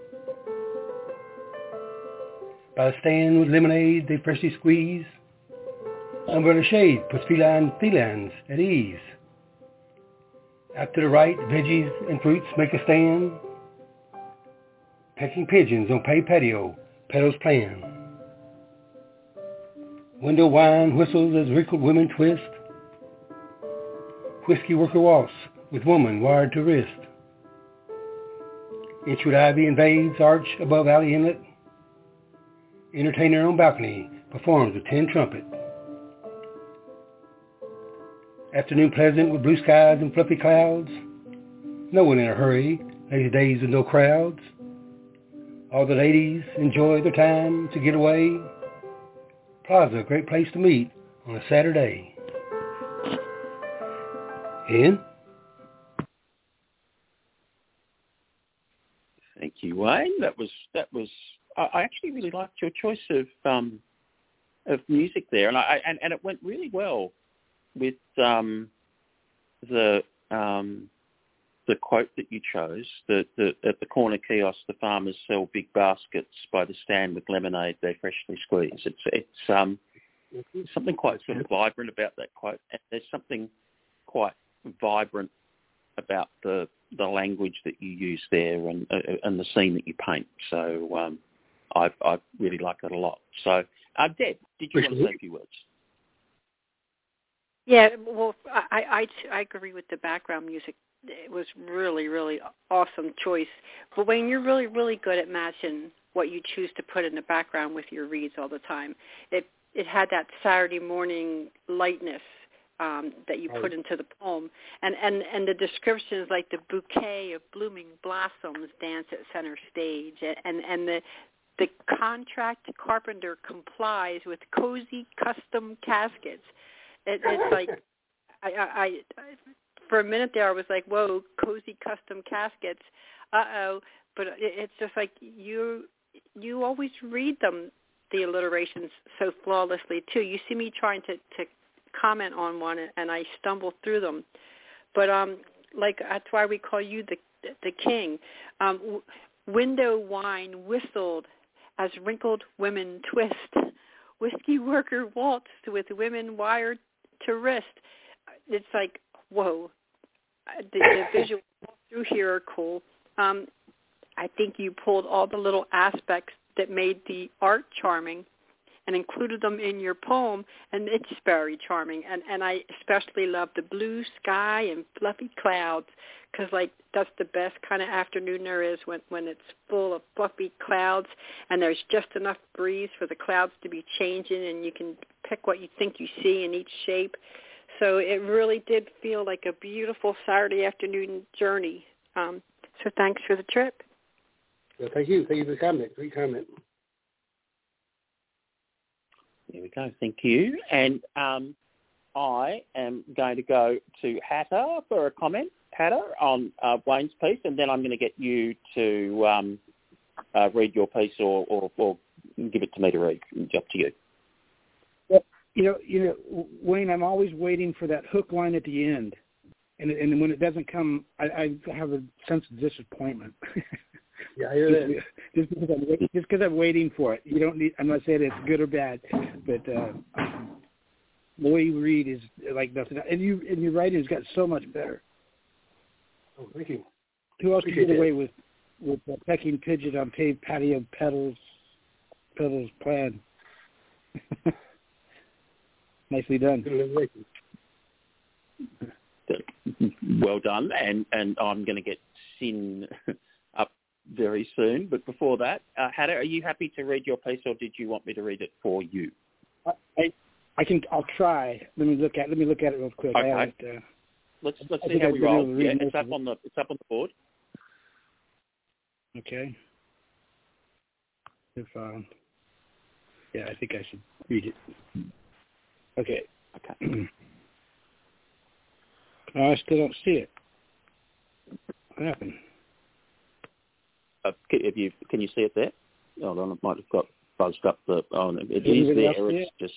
By the stand with lemonade they freshly squeeze. Umbrella shade puts felines at ease. Out to the right, veggies and fruits make a stand. Pecking pigeons on paved patio, petals playing. Window wine whistles as wrinkled women twist. Whiskey worker waltz with woman wired to wrist. Inchwood ivy invades arch above Alley Inlet. Entertainer on balcony performs with tin trumpet. Afternoon pleasant with blue skies and fluffy clouds. No one in a hurry, lazy days with no crowds. All the ladies enjoy their time to get away. Plaza, a great place to meet on a Saturday. Ian? Thank you, Wayne. That was. I actually really liked your choice of music there, and it went really well with the quote that you chose. At the corner kiosk, the farmers sell big baskets. By the stand with lemonade, they freshly squeeze. It's something quite sort of vibrant about that quote, and there's something quite vibrant about the language that you use there and the scene that you paint. So I really like it a lot. So, Deb, did you want to say a few words? Yeah, well, I agree with the background music. It was really, really awesome choice. But Wayne, you're really, really good at matching what you choose to put in the background with your reads all the time. It had that Saturday morning lightness that you put into the poem, and the descriptions like the bouquet of blooming blossoms dance at center stage, and the contract carpenter complies with cozy custom caskets. It's like I for a minute there I was like, whoa, cozy custom caskets, but it's just like you always read them, the alliterations, so flawlessly too. You see me trying to comment on one and I stumble through them, but like that's why we call you the king. Window wine whistled as wrinkled women twist. Whiskey worker waltzed with women wired to wrist. It's like, whoa, the visuals through here are cool. I think you pulled all the little aspects that made the art charming and included them in your poem, and it's very charming. And I especially love the blue sky and fluffy clouds, because like that's the best kind of afternoon there is, when it's full of fluffy clouds and there's just enough breeze for the clouds to be changing, and you can pick what you think you see in each shape. So it really did feel like a beautiful Saturday afternoon journey. So thanks for the trip. Well, thank you. Thank you for the comment. Great comment. There we go. Thank you. And I am going to go to Hatter for a comment, Hatter, on Wayne's piece, and then I'm going to get you to read your piece or give it to me to read. It's up to you. Well, you know, Wayne, I'm always waiting for that hook line at the end, and when it doesn't come, I have a sense of disappointment. Yeah, I hear that. Just because I'm waiting for it. You don't need. I'm not saying it's good or bad, but the way you read is like nothing. And your writing has got so much better. Oh, thank you. Who else can get away with pecking pigeon on paved patio petals plan? Nicely done. Well done, and I'm going to get Sin up very soon. But before that, Hatter, are you happy to read your piece, or did you want me to read it for you? I'll try. Let me look at it real quick. Okay. Let's see how we roll. Yeah, it's up on the board. Okay. Yeah, I think I should read it. Okay. I still don't see it. What happened? Can you see it there? Hold on, it might have got buzzed up. It is there. It's just.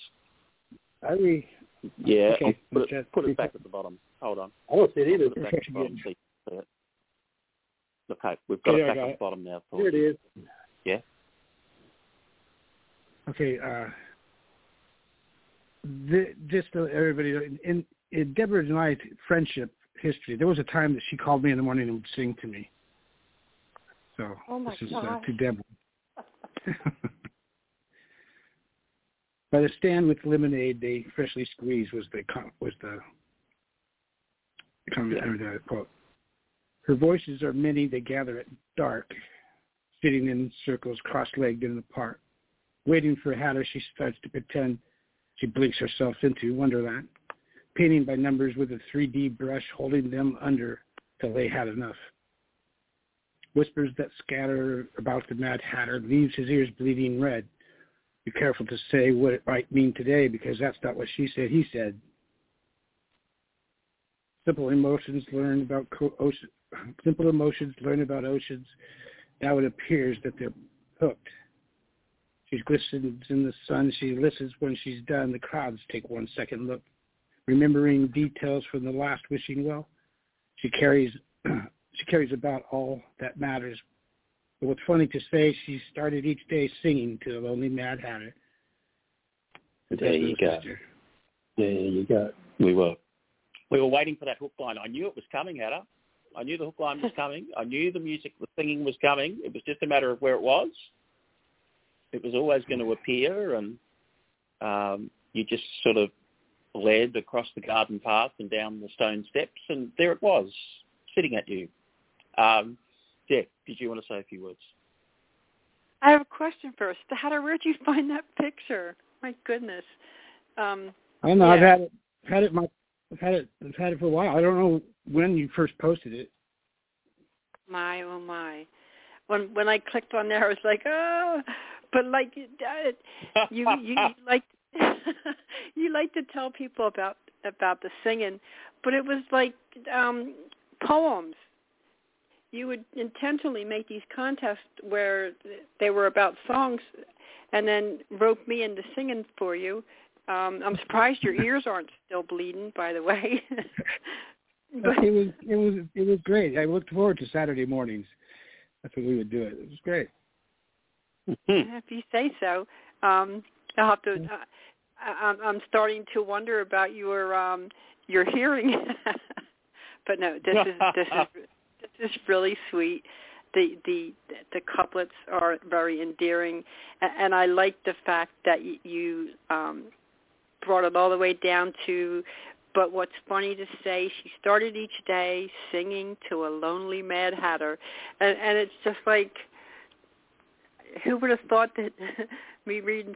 Yeah. Okay. Put it back at the bottom. Hold on. I don't see it either. Put it back at the bottom. See it. Okay, we've got it back at the bottom now. Here it is. Yeah. Okay. Just so everybody, in Deborah and my friendship history, there was a time that she called me in the morning and would sing to me. So this is to Deborah. By the stand with lemonade, they freshly squeezed was the quote. Her voices are many, they gather at dark, sitting in circles, cross-legged in the park. Waiting for Hatter, she starts to pretend she blinks herself into Wonderland, painting by numbers with a 3D brush, holding them under till they had enough. Whispers that scatter about the Mad Hatter leaves his ears bleeding red. Be careful to say what it might mean today, because that's not what she said, he said. Simple emotions learn about oceans. Now it appears that they're hooked. She glistens in the sun. She listens when she's done. The crowds take 1 second look. Remembering details from the last wishing well, she carries about all that matters. But what's funny to say, she started each day singing to the Lonely Mad Hatter. There you go. There you go. We were waiting for that hook line. I knew it was coming, Hatter. I knew the hook line was coming. I knew the music, the singing was coming. It was just a matter of where it was. It was always going to appear, and you just sort of led across the garden path and down the stone steps, and there it was, sitting at you. Jeff, did you want to say a few words? I have a question first. Hatter, where did you find that picture? My goodness. I don't know. Yeah. I've had it for a while. I don't know when you first posted it. My, oh my. When I clicked on there, I was like, oh, but like you like you like to tell people about the singing, but it was like poems. You would intentionally make these contests where they were about songs, and then rope me into singing for you. I'm surprised your ears aren't still bleeding, by the way. But it was great. I looked forward to Saturday mornings. That's when we would do it. It was great. If you say so, I'll have to. I'm starting to wonder about your hearing. But no, this is really sweet. The couplets are very endearing, and I like the fact that you brought it all the way down to. But what's funny to say, she started each day singing to a lonely Mad Hatter, and it's just like, who would have thought that me reading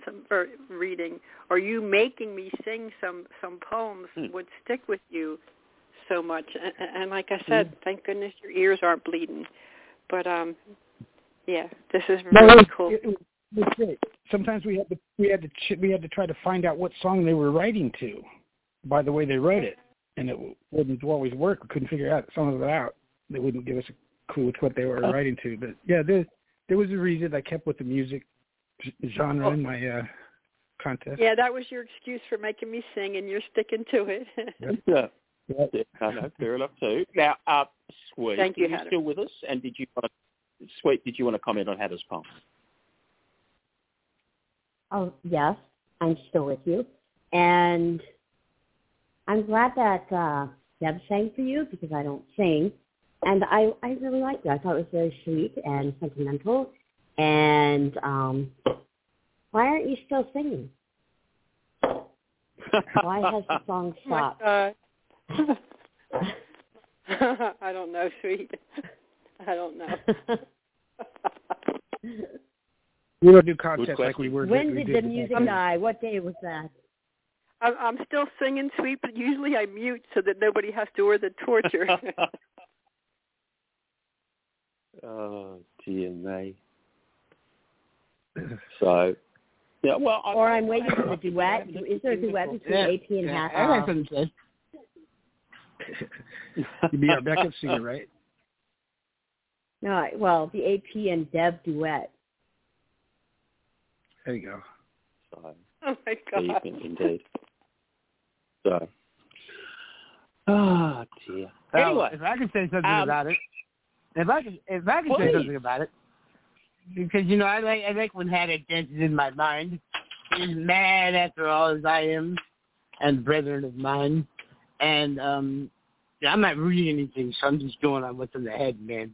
or you making me sing some poems would stick with you so much? And like I said, thank goodness your ears aren't bleeding. But yeah, this is really cool. It was great. Sometimes we had to try to find out what song they were writing to by the way they wrote it, and it wouldn't always work. We couldn't figure out some of it out. They wouldn't give us a clue with what they were writing to. But yeah, there was a reason I kept with the music genre in my contest. Yeah, that was your excuse for making me sing, and you're sticking to it. Yeah. No, fair enough too. Now, Sweet, thank you, are you still with us? And did you want to comment on Hatter's poem? Oh, yes, I'm still with you. And I'm glad that Deb sang for you, because I don't sing. And I really liked it. I thought it was very sweet and sentimental. And why aren't you still singing? Why has the song stopped? I don't know, sweet. I don't know. We don't do contests like we were. When did the music die? What day was that? I'm still singing, sweet, but usually I mute so that nobody has to order the torture. Oh, dear me. So, yeah, well... Or I'm waiting for the duet. Is there a duet between AP and Hatter? You'd be our backup singer, right? No, well, the AP and Deb duet. There you go. So, oh, my God. Indeed. So... Oh, dear. Anyway. If I could say something about it. If I could say something about it. Because, I like when Hatter dances in my mind. He's mad after all as I am, and brethren of mine. And I'm not reading anything, so I'm just going on what's in the head, man.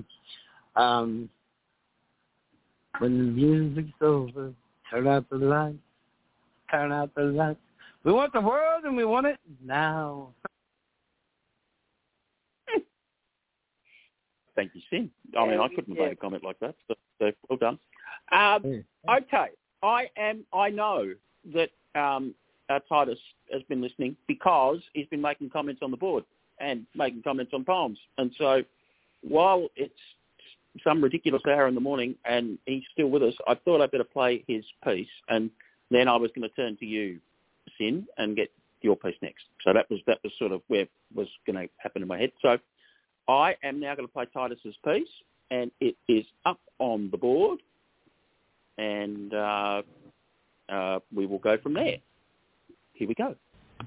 When the music's over, turn out the lights, turn out the lights. We want the world and we want it now. Thank you, Sin. I mean, I couldn't have made a comment like that. So well done. Okay, I know that Titus has been listening because he's been making comments on the board and making comments on poems. And so while it's some ridiculous hour in the morning and he's still with us, I thought I'd better play his piece, and then I was going to turn to you, Sin, and get your piece next. So that was sort of where it was going to happen in my head. So I am now going to play Titus's piece, and it is up on the board, and we will go from there. Here we go.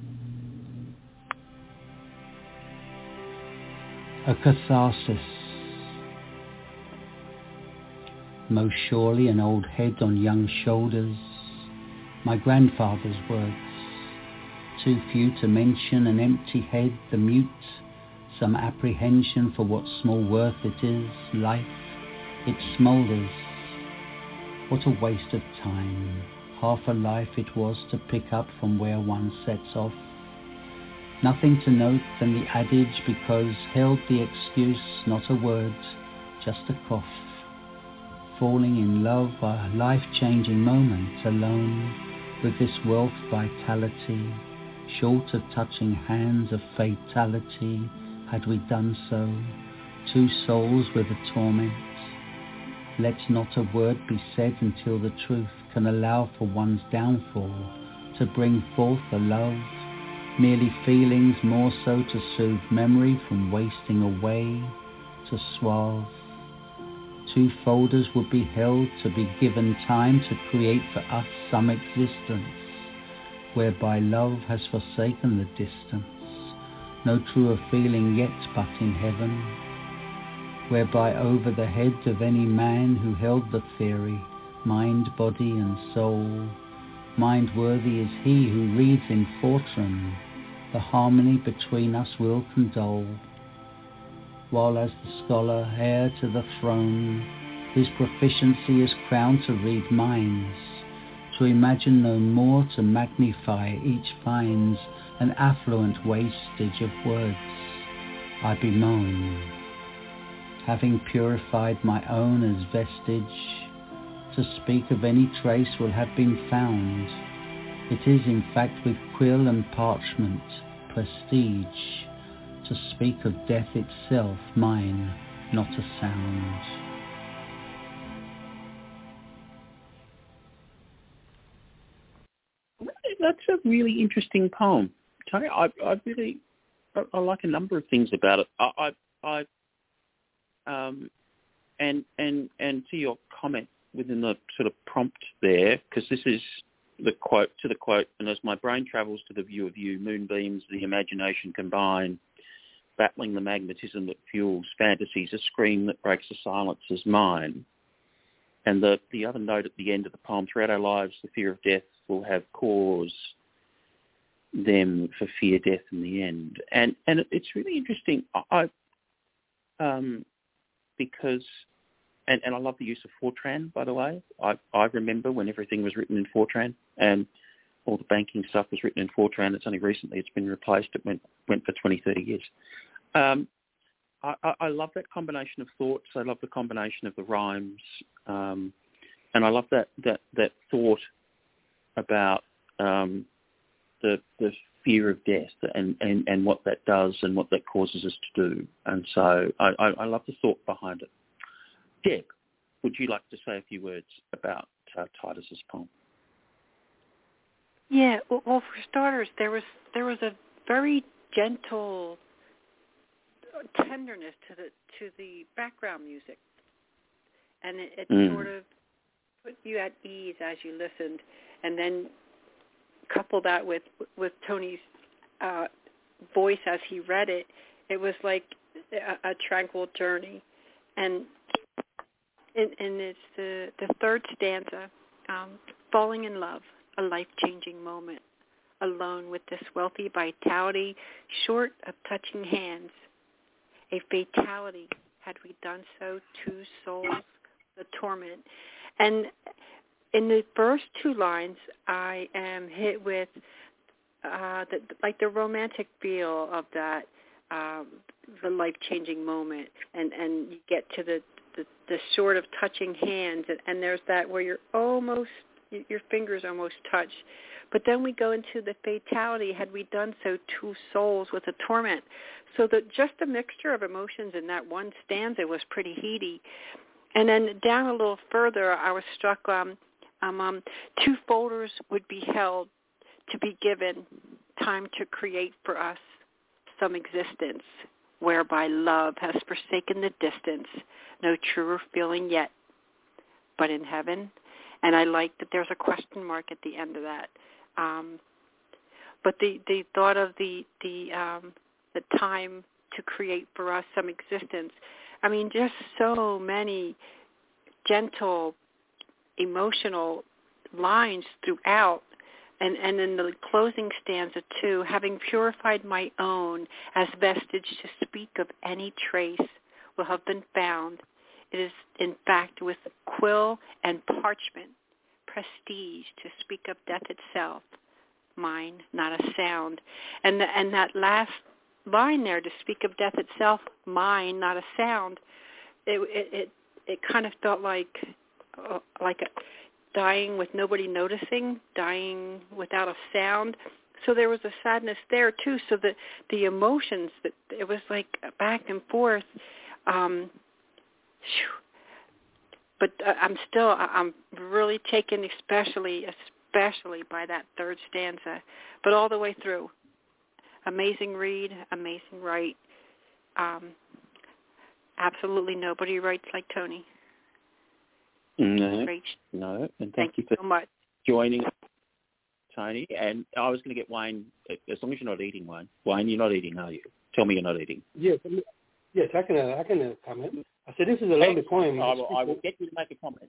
A catharsis. Most surely an old head on young shoulders, my grandfather's words. Too few to mention an empty head, the mute, some apprehension for what small worth it is, life, it smoulders. What a waste of time. Half a life it was to pick up from where one sets off. Nothing to note than the adage, because held the excuse, not a word, just a cough. Falling in love, a life-changing moment, alone, with this wealth vitality, short of touching hands of fatality, had we done so, two souls with a torment. Let not a word be said until the truth can allow for one's downfall, to bring forth a love, merely feelings more so to soothe memory from wasting away, to suave. Two folders would be held to be given time to create for us some existence, whereby love has forsaken the distance, no truer feeling yet but in heaven, whereby over the head of any man who held the theory, mind, body and soul, mind-worthy is he who reads in Fortran, the harmony between us will condole, while as the scholar heir to the throne, his proficiency is crowned to read minds, to imagine no more, to magnify each finds an affluent wastage of words. I bemoan, having purified my own as vestige, to speak of any trace will have been found. It is in fact with quill and parchment, prestige, to speak of death itself, mine, not a sound. That's a really interesting poem, Tony. I like a number of things about it. And to your comment within the sort of prompt there, because this is the quote, and as my brain travels to the view of you, moonbeams, the imagination combine, battling the magnetism that fuels fantasies, a scream that breaks the silence is mine. And the other note at the end of the poem, throughout our lives, the fear of death will have cause them for fear death in the end. And it's really interesting, because, and I love the use of Fortran, by the way. I remember when everything was written in Fortran and all the banking stuff was written in Fortran. It's only recently it's been replaced. It went for 20, 30 years. I love that combination of thoughts. I love the combination of the rhymes. And I love that thought about the fear of death and what that does and what that causes us to do. And so I love the thought behind it. Deb, would you like to say a few words about Titus's poem? Yeah, well, for starters, there was a very gentle tenderness to the background music, and it sort of put you at ease as you listened, and then couple that with Tony's voice as he read it. It was like a tranquil journey, and it's the third stanza, falling in love, a life-changing moment, alone with this wealthy vitality, short of touching hands, a fatality, had we done so, two souls, the torment. And in the first two lines, I am hit with the romantic feel of that, life-changing moment, and you get to the sort of touching hands, and there's that where your fingers almost touch. But then we go into the fatality. Had we done so, two souls with a torment. So just the mixture of emotions in that one stanza was pretty heady. And then down a little further, I was struck, two folders would be held to be given time to create for us some existence, whereby love has forsaken the distance, no truer feeling yet, but in heaven. And I like that there's a question mark at the end of that. But the thought of the time to create for us some existence, I mean, just so many gentle, emotional lines throughout. And in the closing stanza, too, having purified my own as vestige to speak of any trace will have been found. It is, in fact, with quill and parchment, prestige to speak of death itself, mine, not a sound. And that last line there, to speak of death itself, mine, not a sound, it kind of felt like a dying with nobody noticing, dying without a sound. So there was a sadness there too. So the emotions, that it was like back and forth. But I'm really taken, especially by that third stanza. But all the way through, amazing read, amazing write. Absolutely nobody writes like Tony. No, and thank you for so much joining, Tony. And I was going to get Wayne, as long as you're not eating, Wayne, you're not eating, are you? Tell me you're not eating. Yes, I can comment. I said this is a lovely poem. I will get you to make a comment.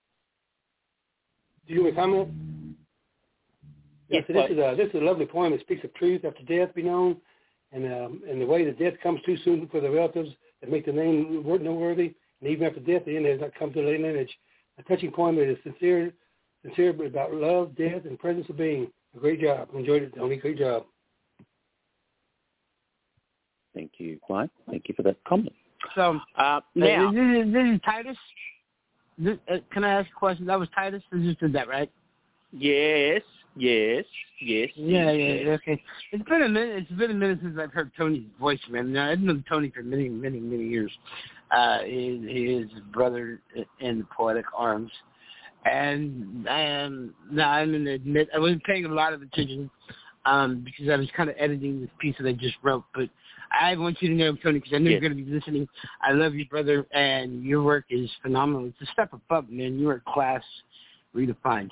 Do you want to comment? Yes, so this is a lovely poem. It speaks of truth after death be known, and the way that death comes too soon for the relatives that make the name noteworthy, and even after death, the end has not come to the lineage. A touching poem that is sincere about love, death, and presence of being. A great job. Enjoyed it, Tony. Great job. Thank you, Wayne. Thank you for that comment. So, now, this is Titus. Can I ask a question? That was Titus who just did that, right? Yes. Yeah, okay. It's been a minute since I've heard Tony's voice, man. I've known Tony for many, many, many years. He is his brother in the Poetic Arms. And now I'm going to admit, I wasn't paying a lot of attention because I was kind of editing this piece that I just wrote. But I want you to know, Tony, because I know you're going to be listening, I love you, brother, and your work is phenomenal. It's a step above, man. You are class redefined.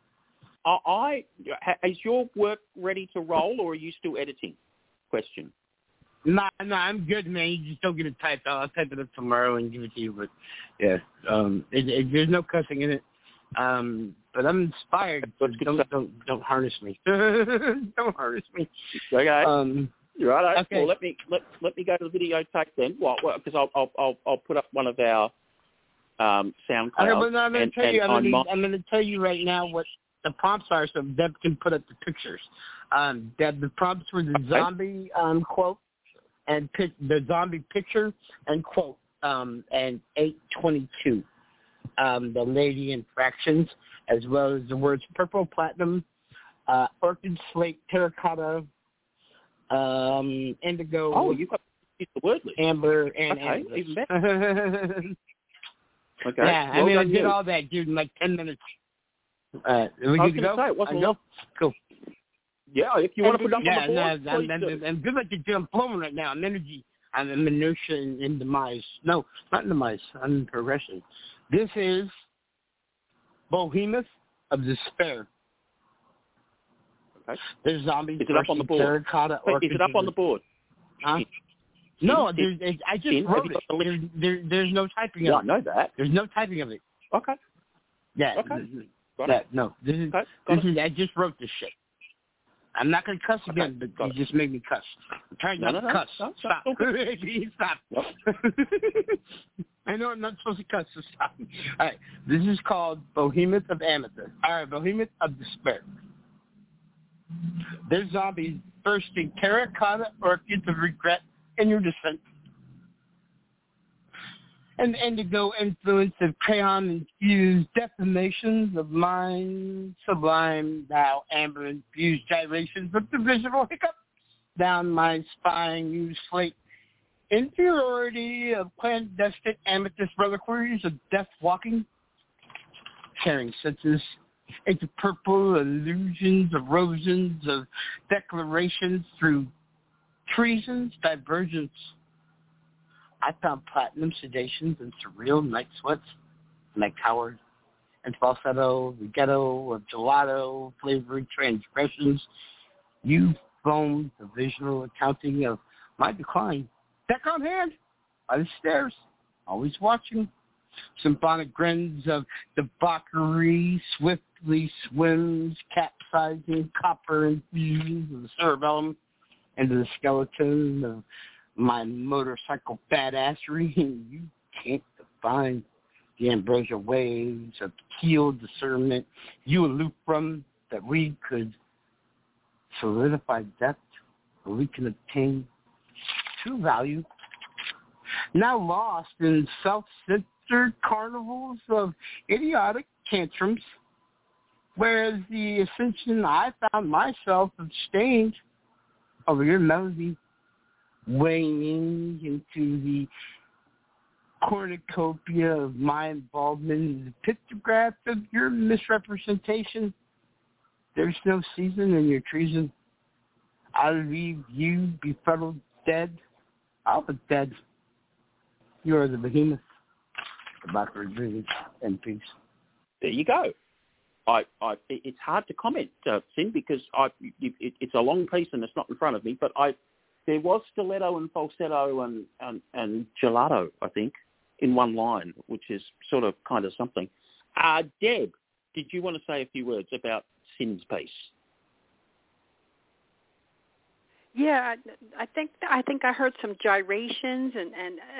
Is your work ready to roll, or are you still editing? Question. No, I'm good, man. You just don't get it typed out. I'll type it up tomorrow and give it to you. But yeah, there's no cussing in it. But I'm inspired. Don't harness me. Don't harness me. Okay. Right. Okay. Well, let me go to the videotape then. Well, because I'll put up one of our SoundCloud. Okay, but no, I'm going to tell you right now what the prompts are, so Deb can put up the pictures. Deb, the prompts were the zombie quote and the zombie picture and quote, and 822, the lady in fractions, as well as the words purple, platinum, orchid, slate, terracotta, indigo. Oh, you got the word list. Amber, and okay, amber. even better. Okay. Yeah, I did all that, dude, in like 10 minutes. Are we good to go? Say, it wasn't long. Cool. Yeah, if you want to put up on the board, I'm good like the I'm flowing right now. I'm energy. I'm in inertia and demise. No, not in demise. I'm in progression. This is Behemoth of Despair. Okay. There's zombies. Is it up on the board? Terracotta. Is it up on the board? Huh? No, I just wrote it. There's no typing of it. Yeah, I know that. There's no typing of it. Okay. Yeah. Okay. No, this is I just wrote this shit. I'm not going to cuss again, but you just made me cuss. I'm trying not to cuss. Stop. Stop. I know I'm not supposed to cuss, so stop. All right. This is called Behemoth of Amethyst. All right, Behemoth of Despair. There's zombies bursting terracotta orchids of regret in your descent. And the indigo influence of crayon-infused deformations of mind, sublime, thou amber-infused gyrations of divisional hiccups down my spine, you slate. Inferiority of clandestine amethyst reliquaries of death walking, sharing senses into purple illusions, erosions of declarations through treasons, divergence. I found platinum sedations and surreal night sweats, like Howard, and falsetto, rigetto, of gelato, flavored transgressions. You foamed the visual accounting of my decline. Deck on hand, by the stairs, always watching. Symphonic grins of debauchery, swiftly swims, capsizing, copper infusions of the cerebellum into the skeleton of my motorcycle badassery. You can't define the ambrosia waves of keel discernment you aloof from that we could solidify depth, or we can obtain true value. Now lost in self-centered carnivals of idiotic tantrums, whereas the ascension I found myself abstained over your melody, weighing into the cornucopia of my involvement in the pictograph of your misrepresentation. There's no season in your treason. I'll leave you befuddled dead. I'll be dead. You are the behemoth. About to dreams and peace. There you go. It's hard to comment, Sin, because it's a long piece and it's not in front of me. But there was stiletto and falsetto and gelato, I think, in one line, which is sort of kind of something. Deb, did you want to say a few words about Sin's piece? Yeah, I think I heard some gyrations, and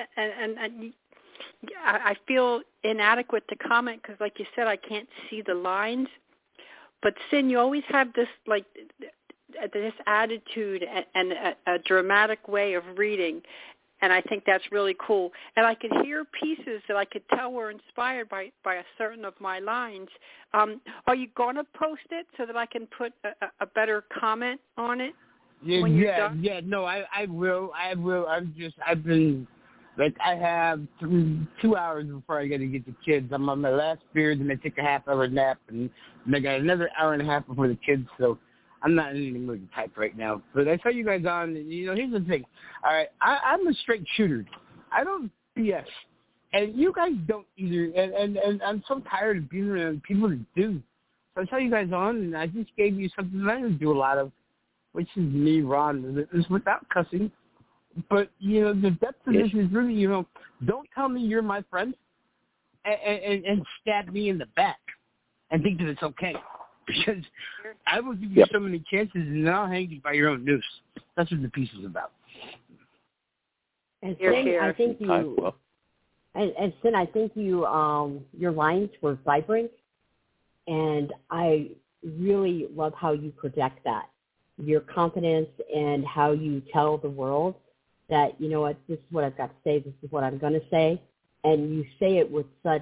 I feel inadequate to comment because, like you said, I can't see the lines. But Sin, you always have this this attitude and a dramatic way of reading, and I think that's really cool. And I could hear pieces that I could tell were inspired by a certain of my lines. Are you going to post it so that I can put a better comment on it? No, I will. I've been, like, I have 2 hours before I got to get the kids. I'm on my last beer, then I take a half-hour nap, and I got another hour and a half before the kids, so I'm not in any mood to type right now. But I tell you guys on, here's the thing. All right, I'm a straight shooter. I don't BS. And you guys don't either, and I'm so tired of being around people that do. So I tell you guys on, and I just gave you something that I don't do a lot of, which is me, Ron, is without cussing. But, the depth of this is really, don't tell me you're my friend and stab me in the back and think that it's okay. Because I will give you so many chances, and then I'll hang you by your own noose. That's what the piece is about. And Sin, I think you, and Sin, I think you, your lines were vibrant, and I really love how you project that. Your confidence and how you tell the world that, you know what, this is what I've got to say, this is what I'm going to say, and you say it with such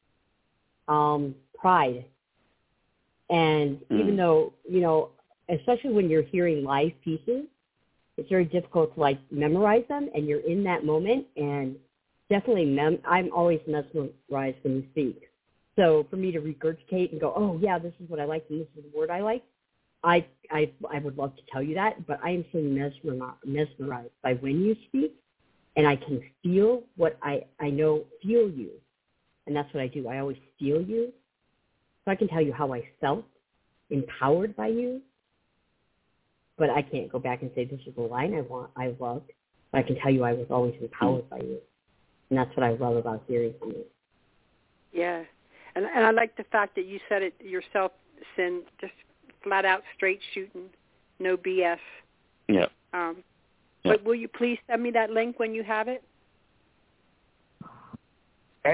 pride. And even though, especially when you're hearing live pieces, it's very difficult to, memorize them, and you're in that moment, and definitely I'm always mesmerized when you speak. So for me to regurgitate and go, oh, yeah, this is what I like, and this is the word I like, I would love to tell you that, but I am so mesmerized by when you speak, and I can feel what I feel you, and that's what I do. I always feel you, so I can tell you how I felt empowered by you, but I can't go back and say this is the line I loved, but I can tell you I was always empowered by you, and that's what I love about hearing from you. Yeah, and I like the fact that you said it yourself, Sin, just flat out straight shooting, no BS. Yeah. But will you please send me that link when you have it? Hey,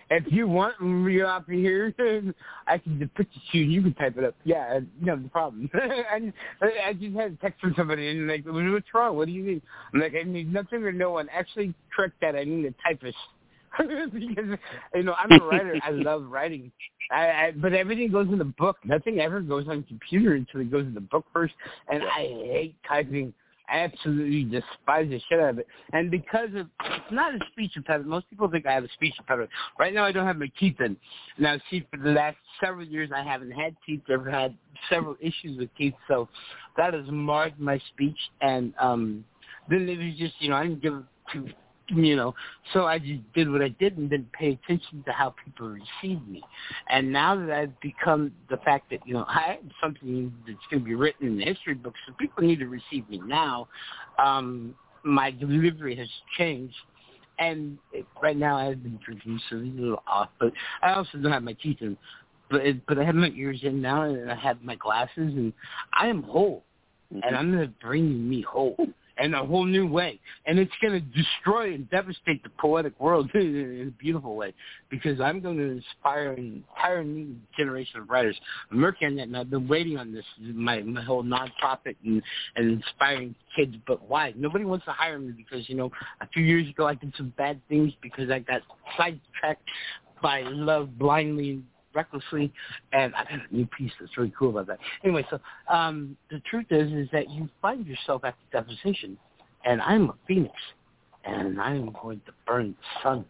if you want, when you're up here, I can depict it to you and you can type it up. Yeah, no problem. I just had a text from somebody and like, what's wrong? What do you need? I'm like, I need nothing or no one. Actually, correct that. I need a typist. Because, I'm a writer. I love writing. But everything goes in the book. Nothing ever goes on computer until it goes in the book first. And I hate typing. I absolutely despise the shit out of it. And because it's not a speech impediment. Most people think I have a speech impediment. Right now I don't have my teeth in. Now, see, for the last several years I haven't had teeth. I've had several issues with teeth. So that has marred my speech. And then it was just, I didn't give two, so I just did what I did and didn't pay attention to how people received me. And now that I've become the fact that, I have something that's going to be written in the history books, so people need to receive me now, my delivery has changed. And right now I have been drinking, so it's a little off. But I also don't have my teeth in. But I have my ears in now, and I have my glasses, and I am whole. Mm-hmm. And I'm going to bring me whole. In a whole new way. And it's going to destroy and devastate the poetic world in a beautiful way, because I'm going to inspire an entire new generation of writers. I'm working on that, and I've been waiting on this, my whole nonprofit and inspiring kids. But why? Nobody wants to hire me because, a few years ago I did some bad things because I got sidetracked by love blindly and recklessly, and I got a new piece that's really cool about that. Anyway, so the truth is that you find yourself at the devastation, and I'm a phoenix, and I'm going to burn the sun.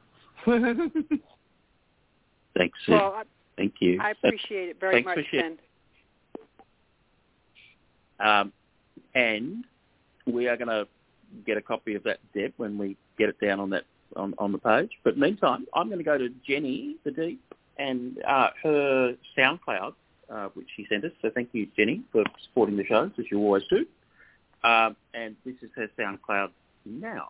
Thanks, Sid. Well, thank you. I appreciate it very much, Ken. And we are going to get a copy of that, Deb, when we get it down on that on the page. But meantime, I'm going to go to Jenny the Deep and her SoundCloud, which she sent us. So thank you, Jenny, for supporting the shows, as you always do. And this is her SoundCloud now.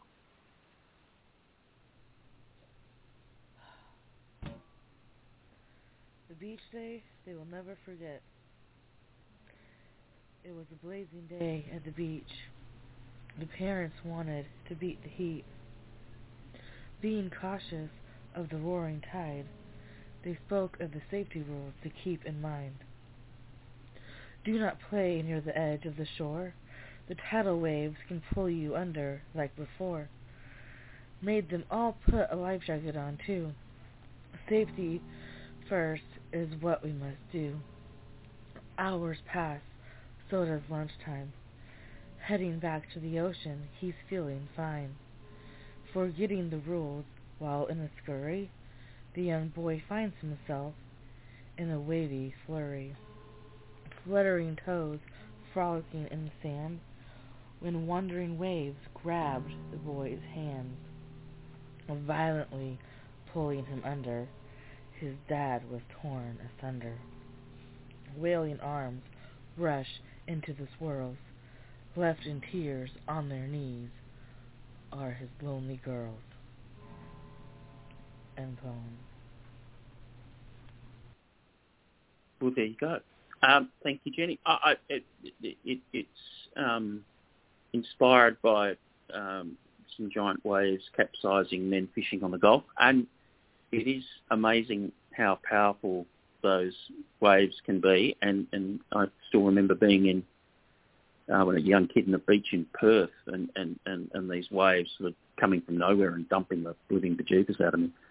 The beach day they will never forget. It was a blazing day at the beach. The parents wanted to beat the heat. Being cautious of the roaring tide, they spoke of the safety rules to keep in mind. Do not play near the edge of the shore. The tidal waves can pull you under like before. Made them all put a life jacket on too. Safety first is what we must do. Hours pass, so does lunchtime. Heading back to the ocean, he's feeling fine. Forgetting the rules while in a scurry, the young boy finds himself in a wavy flurry. Fluttering toes frolicking in the sand, when wandering waves grabbed the boy's hands, violently pulling him under. His dad was torn asunder. Wailing arms rush into the swirls. Left in tears on their knees are his lonely girls. End poem. Well, there you go. Thank you, Jenny. It's inspired by some giant waves capsizing men fishing on the Gulf, and it is amazing how powerful those waves can be. And I still remember being in when a young kid in the beach in Perth, and these waves sort of coming from nowhere and dumping the living bejeebers out of me.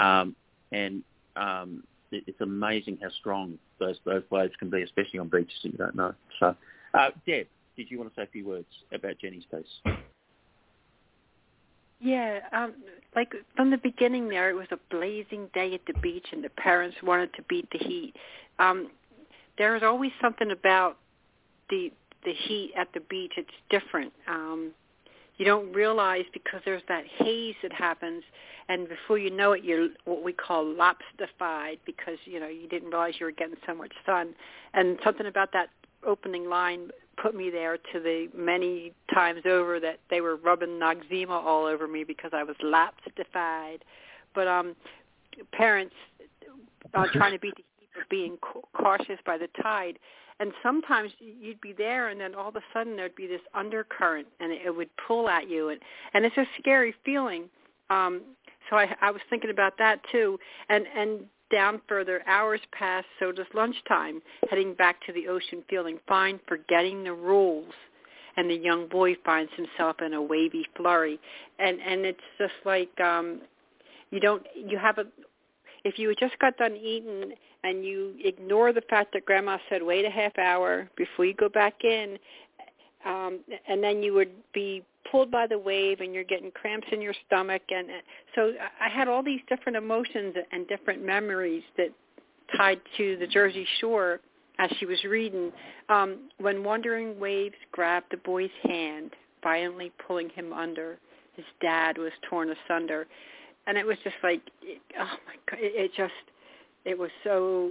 It's amazing how strong those waves can be, especially on beaches that you don't know. So, Deb, did you want to say a few words about Jenny's piece? Yeah, like from the beginning there, it was a blazing day at the beach and the parents wanted to beat the heat. There is always something about the heat at the beach. It's different. You don't realize because there's that haze that happens, and before you know it, you're what we call lobsterified because, you didn't realize you were getting so much sun. And something about that opening line put me there to the many times over that they were rubbing Noxzema all over me because I was lobsterified. But parents trying to beat the heat but being cautious by the tide. And sometimes you'd be there, and then all of a sudden there'd be this undercurrent, and it would pull at you. And it's a scary feeling. So I was thinking about that too. And down further, hours pass, so does lunchtime, heading back to the ocean, feeling fine, forgetting the rules. And the young boy finds himself in a wavy flurry. And it's just like if you just got done eating and you ignore the fact that Grandma said wait a half hour before you go back in, and then you would be pulled by the wave and you're getting cramps in your stomach. And so I had all these different emotions and different memories that tied to the Jersey Shore as she was reading. When wandering waves grabbed the boy's hand, violently pulling him under, his dad was torn asunder. And it was just like, oh my God, it was so,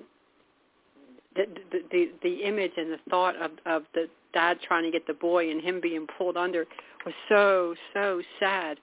the image and the thought of the dad trying to get the boy and him being pulled under was so, so sad.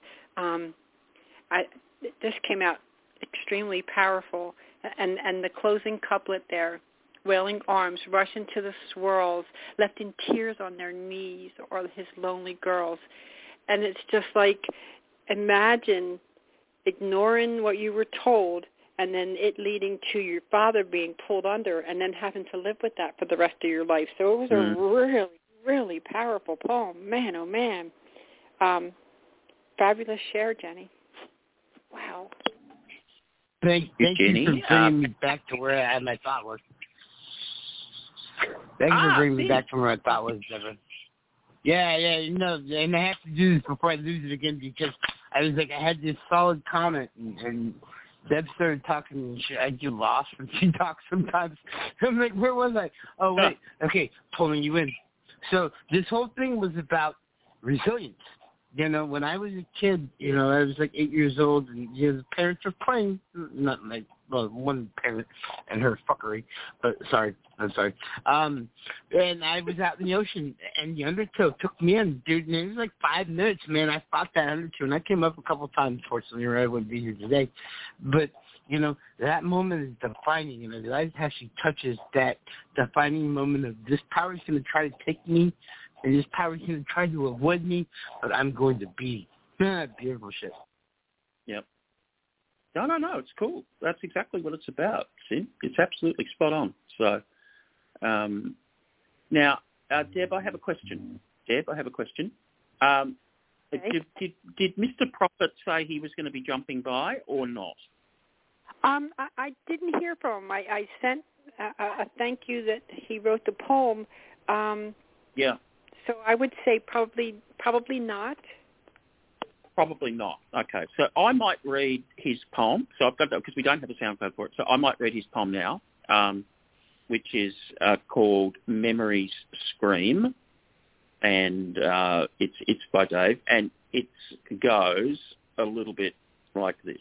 This came out extremely powerful. And the closing couplet there, wailing arms rush into the swirls, left in tears on their knees, or his lonely girls. And it's just like, imagine ignoring what you were told and then it leading to your father being pulled under and then having to live with that for the rest of your life. So it was a really, really powerful poem. Man, oh man. Fabulous share, Jenny. Wow. Thank you for bringing me back to where my thought was. Thank you for bringing me back to where I thought was, Deborah. Yeah, and I have to do this before I lose it again because I had this solid comment, and Deb started talking, and I get lost when she talks sometimes. I'm like, where was I? Oh, wait. Okay, pulling you in. So this whole thing was about resilience. When I was a kid, I was like 8 years old, and the parents were playing, not like, one parent and her fuckery, but I'm sorry. And I was out in the ocean, and the undertow took me in, dude, and it was like 5 minutes, man. I fought that undertow, and I came up a couple times, fortunately, or I wouldn't be here today. But, that moment is defining, and I realized how she touches that defining moment of this power is going to try to take me, and this power is going to try to avoid me, but I'm going to be. Beautiful shit. Yep. No, it's cool. That's exactly what it's about, Sid. It's absolutely spot on. So, now, Deb, I have a question. Okay. Did Mr. Prophet say he was going to be jumping by or not? I didn't hear from him. I sent a thank you that he wrote the poem. Yeah. So I would say probably not. Probably not. Okay, so I might read his poem. So I've got that because we don't have a sound code for it. So I might read his poem now, which is called "Memories Scream," and it's by Dave, and it goes a little bit like this.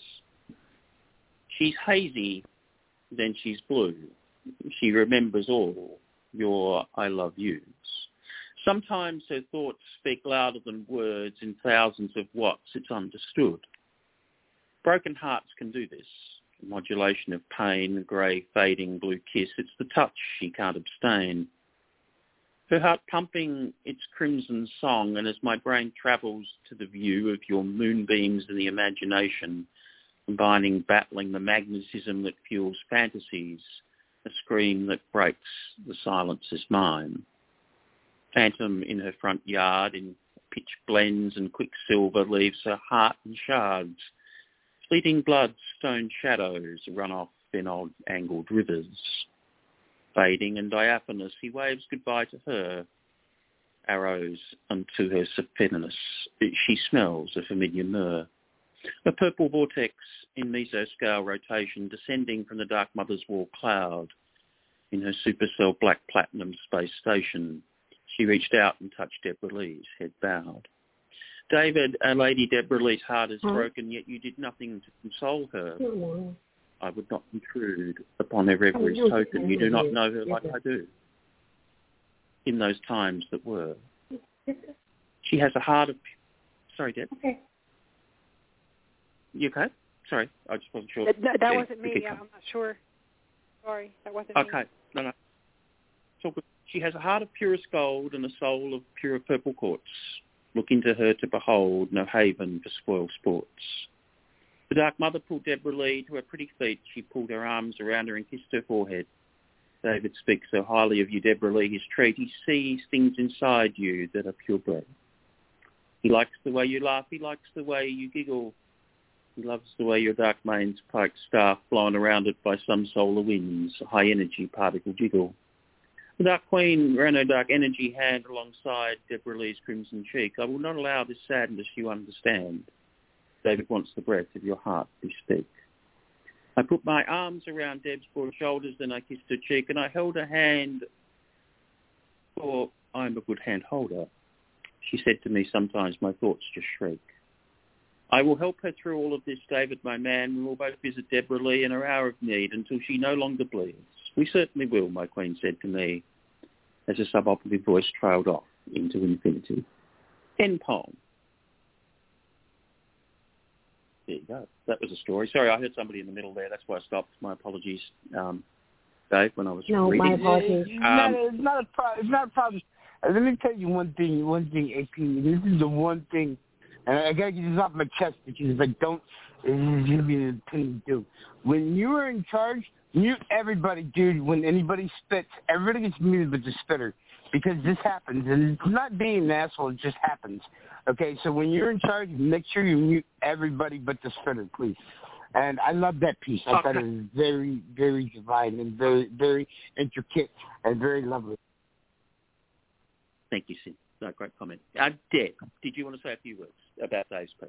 She's hazy, then she's blue. She remembers all your I love yous. Sometimes her thoughts speak louder than words in thousands of watts, it's understood. Broken hearts can do this. Modulation of pain, grey fading blue kiss, it's the touch she can't abstain. Her heart pumping its crimson song, and as my brain travels to the view of your moonbeams in the imagination, battling the magnetism that fuels fantasies, a scream that breaks the silence is mine. Phantom in her front yard in pitch blends and quicksilver leaves her heart in shards. Fleeting blood, stone shadows run off in odd angled rivers. Fading and diaphanous, he waves goodbye to her. Arrows unto her serpentinous, she smells a familiar myrrh. A purple vortex in mesoscale rotation descending from the Dark Mother's wall cloud. In her supercell black platinum space station, she reached out and touched Deborah Lee's head bowed. David, Lady Deborah Lee's heart is broken, yet you did nothing to console her. I would not intrude upon her reveries token. You do not know her like I do. In those times that were. She has a heart of... Sorry, Deb. Okay. You okay? Sorry, I just wasn't sure. That wasn't me. I'm not sure. Sorry, that wasn't me. Okay, no. It's all good. She has a heart of purest gold and a soul of pure purple quartz. Look into her to behold, no haven for spoiled sports. The Dark Mother pulled Deborah Lee to her pretty feet. She pulled her arms around her and kissed her forehead. David speaks so highly of you, Deborah Lee, his treat. He sees things inside you that are purebred. He likes the way you laugh. He likes the way you giggle. He loves the way your dark mane's pike staff blown around it by some solar winds, a high-energy particle jiggle. The Dark Queen ran her dark energy hand alongside Deborah Lee's crimson cheek. I will not allow this sadness you understand. David wants the breath of your heart to speak. I put my arms around Deb's broad shoulders, then I kissed her cheek, and I held her hand, for I'm a good hand holder. She said to me, sometimes my thoughts just shriek. I will help her through all of this, David, my man. We will both visit Deborah Lee in her hour of need until she no longer bleeds. We certainly will, my queen said to me, as a suboperative voice trailed off into infinity. End poem. There you go. That was a story. Sorry, I heard somebody in the middle there. That's why I stopped. My apologies, Dave, when I was reading. No, my apologies. It's not a problem. It's not a problem. Let me tell you one thing, AP. This is the one thing, and I got to get this off my chest because if I don't, it's going to be the thing to do. When you are in charge, mute everybody, dude. When anybody spits, everybody gets muted but the spitter because this happens. And it's not being an asshole. It just happens. Okay, so when you're in charge, make sure you mute everybody but the spitter, please. And I love that piece. I thought it was very, very divine and very, very intricate and very lovely. Thank you, Sid. No, great comment. Deb, did you want to say a few words about Dave's piece?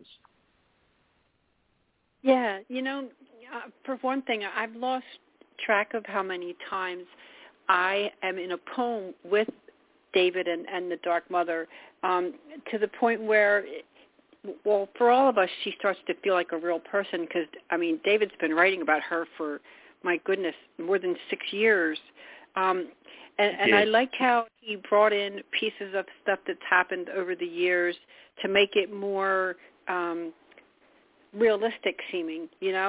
Yeah, for one thing, I've lost track of how many times I am in a poem with David and the Dark Mother, to the point where, well, for all of us, she starts to feel like a real person because, David's been writing about her for, my goodness, more than 6 years. And I like how he brought in pieces of stuff that's happened over the years to make it more realistic seeming,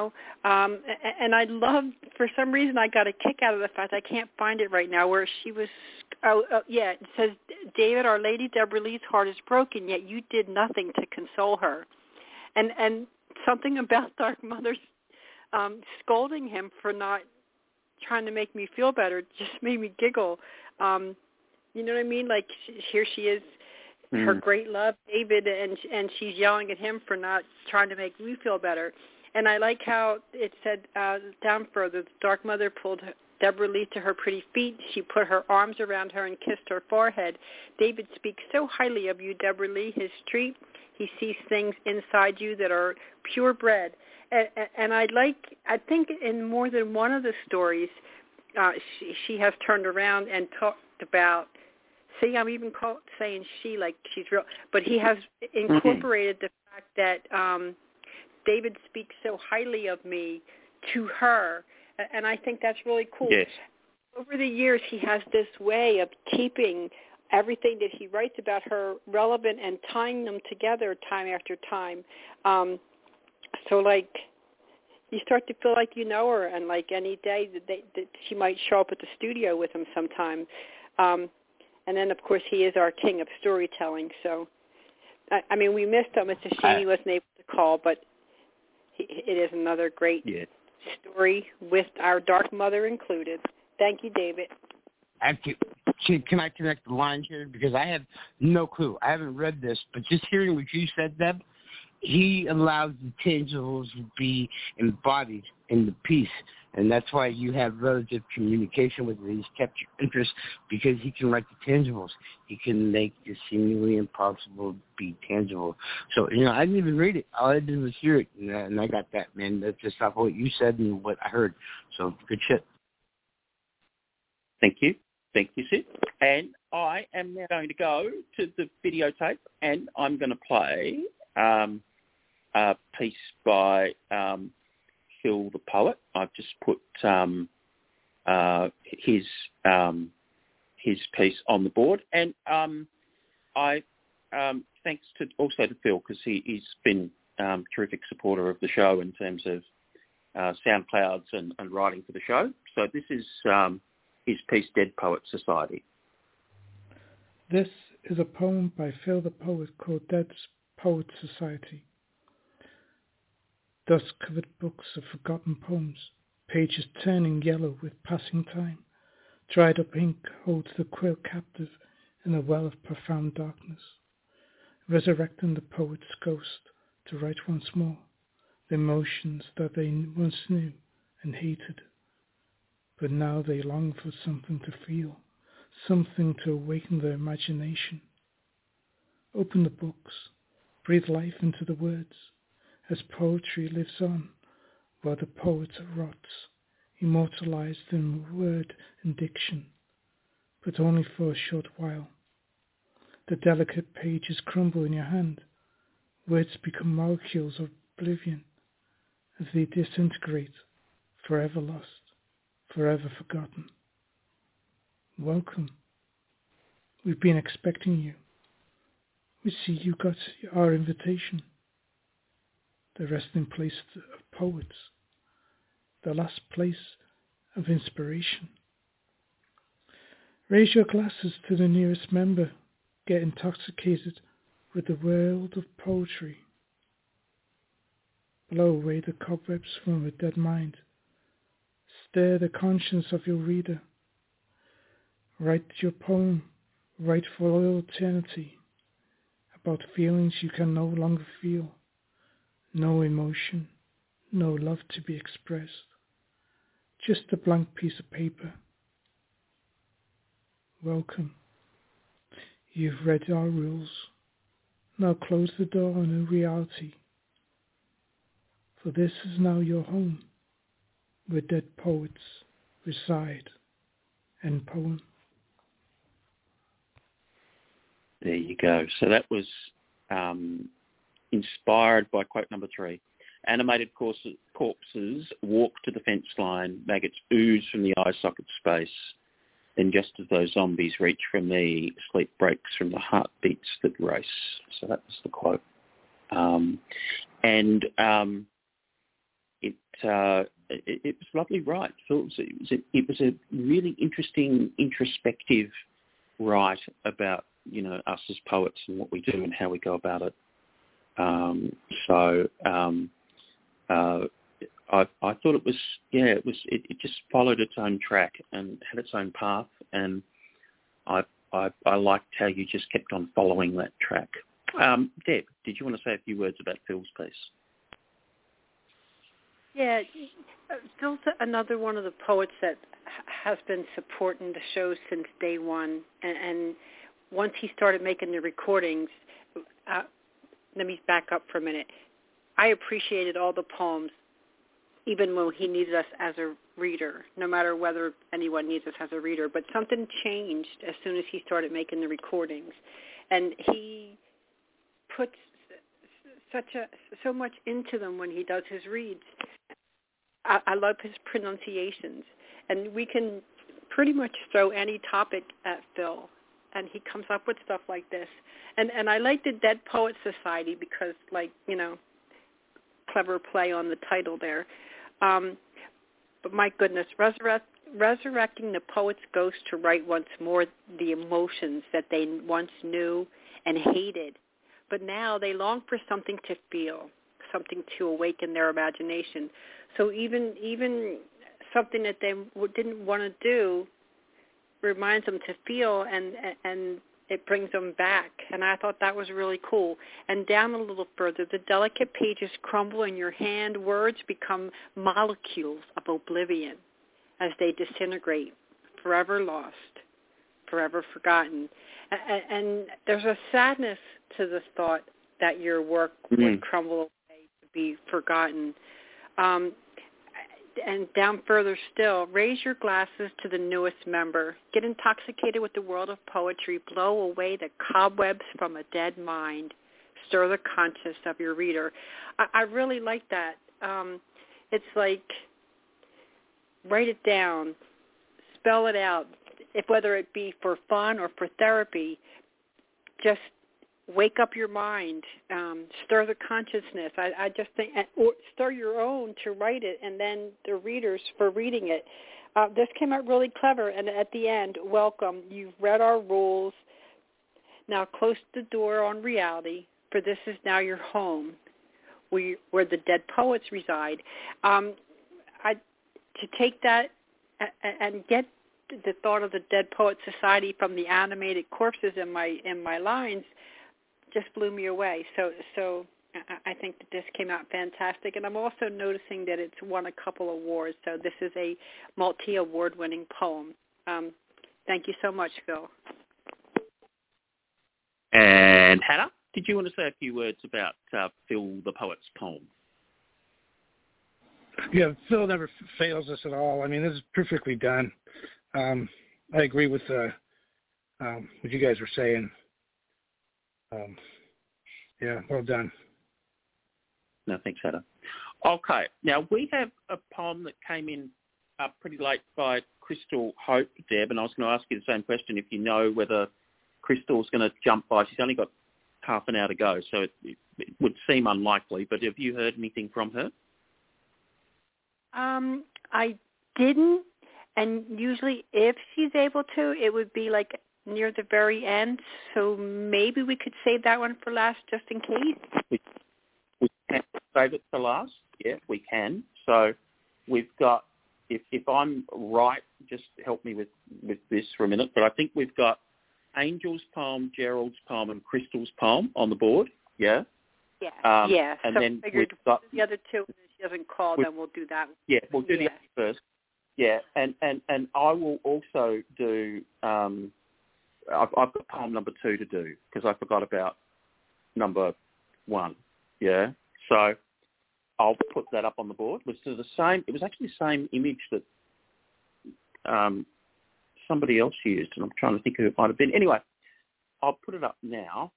and I love, for some reason, I got a kick out of the fact I can't find it right now, where she was, it says, David, Our Lady Deborah Lee's heart is broken, yet you did nothing to console her. And something about Dark Mother's scolding him for not trying to make me feel better just made me giggle. You know what I mean? Like, here she is, her great love, David, and she's yelling at him for not trying to make me feel better. And I like how it said down further, the Dark Mother pulled Deborah Lee to her pretty feet. She put her arms around her and kissed her forehead. David speaks so highly of you, Deborah Lee, his treat. He sees things inside you that are purebred. And I think in more than one of the stories, she has turned around and talked about, see, I'm even saying she like she's real, but he has incorporated the fact that David speaks so highly of me to her, and I think that's really cool. Yes. Over the years, he has this way of keeping everything that he writes about her relevant and tying them together time after time. So, like, you start to feel like you know her, and like any day that she might show up at the studio with him sometime. And then, of course, he is our king of storytelling. So, we missed him. It's a shame he wasn't able to call, but it is another great story with our Dark Mother included. Thank you, David. Can I connect the lines here? Because I have no clue. I haven't read this, but just hearing what you said, Deb, he allows the tangibles to be embodied in the piece. And that's why you have relative communication with him. He's kept your interest because he can write the tangibles. He can make the seemingly impossible be tangible. So, I didn't even read it. All I did was hear it, and I got that, man. That's just off what you said and what I heard. So, good shit. Thank you. Thank you, Sid. And I am now going to go to the videotape, and I'm going to play a piece by Phil the Poet. I've just put his piece on the board, and I thanks also to Phil, because he's been a terrific supporter of the show in terms of SoundClouds and writing for the show. So this is his piece, Dead Poet Society. This is a poem by Phil the Poet called Dead Poet Society. dust-covered books of forgotten poems, pages turning yellow with passing time. Dried-up ink holds the quill captive in a well of profound darkness, resurrecting the poet's ghost to write once more the emotions that they once knew and hated. But now they long for something to feel, something to awaken their imagination. Open the books, breathe life into the words, as poetry lives on, while the poet rots, immortalized in word and diction, but only for a short while. The delicate pages crumble in your hand, words become molecules of oblivion as they disintegrate, forever lost, forever forgotten. Welcome. We've been expecting you. We see you got our invitation. The resting place of poets, the last place of inspiration. Raise your glasses to the nearest member. Get intoxicated with the world of poetry. Blow away the cobwebs from a dead mind. Stir the conscience of your reader. Write your poem, write for all eternity, about feelings you can no longer feel. No emotion, no love to be expressed. Just a blank piece of paper. Welcome. You've read our rules. Now close the door on a reality. For this is now your home, where dead poets reside. End poem. There you go. So that was inspired by quote number 3. Animated corpses walk to the fence line, maggots ooze from the eye socket space. Then just as those zombies reach for me, sleep breaks from the heartbeats that race. So that was the quote. It was lovely, right? It was a really interesting, introspective write about, us as poets and what we do and how we go about it. I thought it was, it just followed its own track and had its own path, and I liked how you just kept on following that track. Deb, did you want to say a few words about Phil's piece? Yeah, Phil's another one of the poets that has been supporting the show since day one, and once he started making the recordings, let me back up for a minute. I appreciated all the poems, even when he needed us as a reader, no matter whether anyone needs us as a reader. But something changed as soon as he started making the recordings. And he puts so much into them when he does his reads. I love his pronunciations. And we can pretty much throw any topic at Phil, and he comes up with stuff like this. And I like the Dead Poets Society because, clever play on the title there. But my goodness, resurrecting the poet's ghost to write once more the emotions that they once knew and hated. But now they long for something to feel, something to awaken their imagination. So even something that they didn't want to do reminds them to feel, and it brings them back. And I thought that was really cool. And down a little further, the delicate pages crumble in your hand. Words become molecules of oblivion as they disintegrate, forever lost, forever forgotten. And there's a sadness to the thought that your work would crumble away to be forgotten. And down further still, raise your glasses to the newest member. Get intoxicated with the world of poetry. Blow away the cobwebs from a dead mind. Stir the conscience of your reader. I really like that. It's like, write it down. Spell it out. Whether it be for fun or for therapy, just wake up your mind, stir the consciousness. I just think, or stir your own to write it, and then the readers for reading it. This came out really clever, and at the end, welcome. You've read our rules. Now close the door on reality, for this is now your home, where the dead poets reside. To take that and get the thought of the Dead Poets Society from the animated corpses in my lines just blew me away. So I think that this came out fantastic, and I'm also noticing that it's won a couple awards. So this is a multi-award-winning poem. Thank you so much, Phil. And Hannah, did you want to say a few words about Phil the Poet's poem? Yeah, Phil never fails us at all. I mean, this is perfectly done. I agree with what you guys were saying. Yeah, well done. No, thanks, Hannah. Okay, now we have a poem that came in pretty late by Crystal Hope, Deb, and I was going to ask you the same question if you know whether Crystal's going to jump by. She's only got half an hour to go, so it would seem unlikely, but have you heard anything from her? I didn't, and usually if she's able to, it would be like near the very end, so maybe we could save that one for last just in case. We can save it for last? Yeah, we can. So we've got, if I'm right, just help me with this for a minute, but I think we've got Angel's poem, Gerald's poem, and Crystal's poem on the board, yeah? Yeah, yeah. And so then I figured we've got the other two, if she doesn't call, then we'll do that. Yeah, we'll do the other first. Yeah, and I will also do, I've got poem number 2 to do, because I forgot about number 1, yeah? So I'll put that up on the board. It was actually the same image that somebody else used, and I'm trying to think who it might have been. Anyway, I'll put it up now.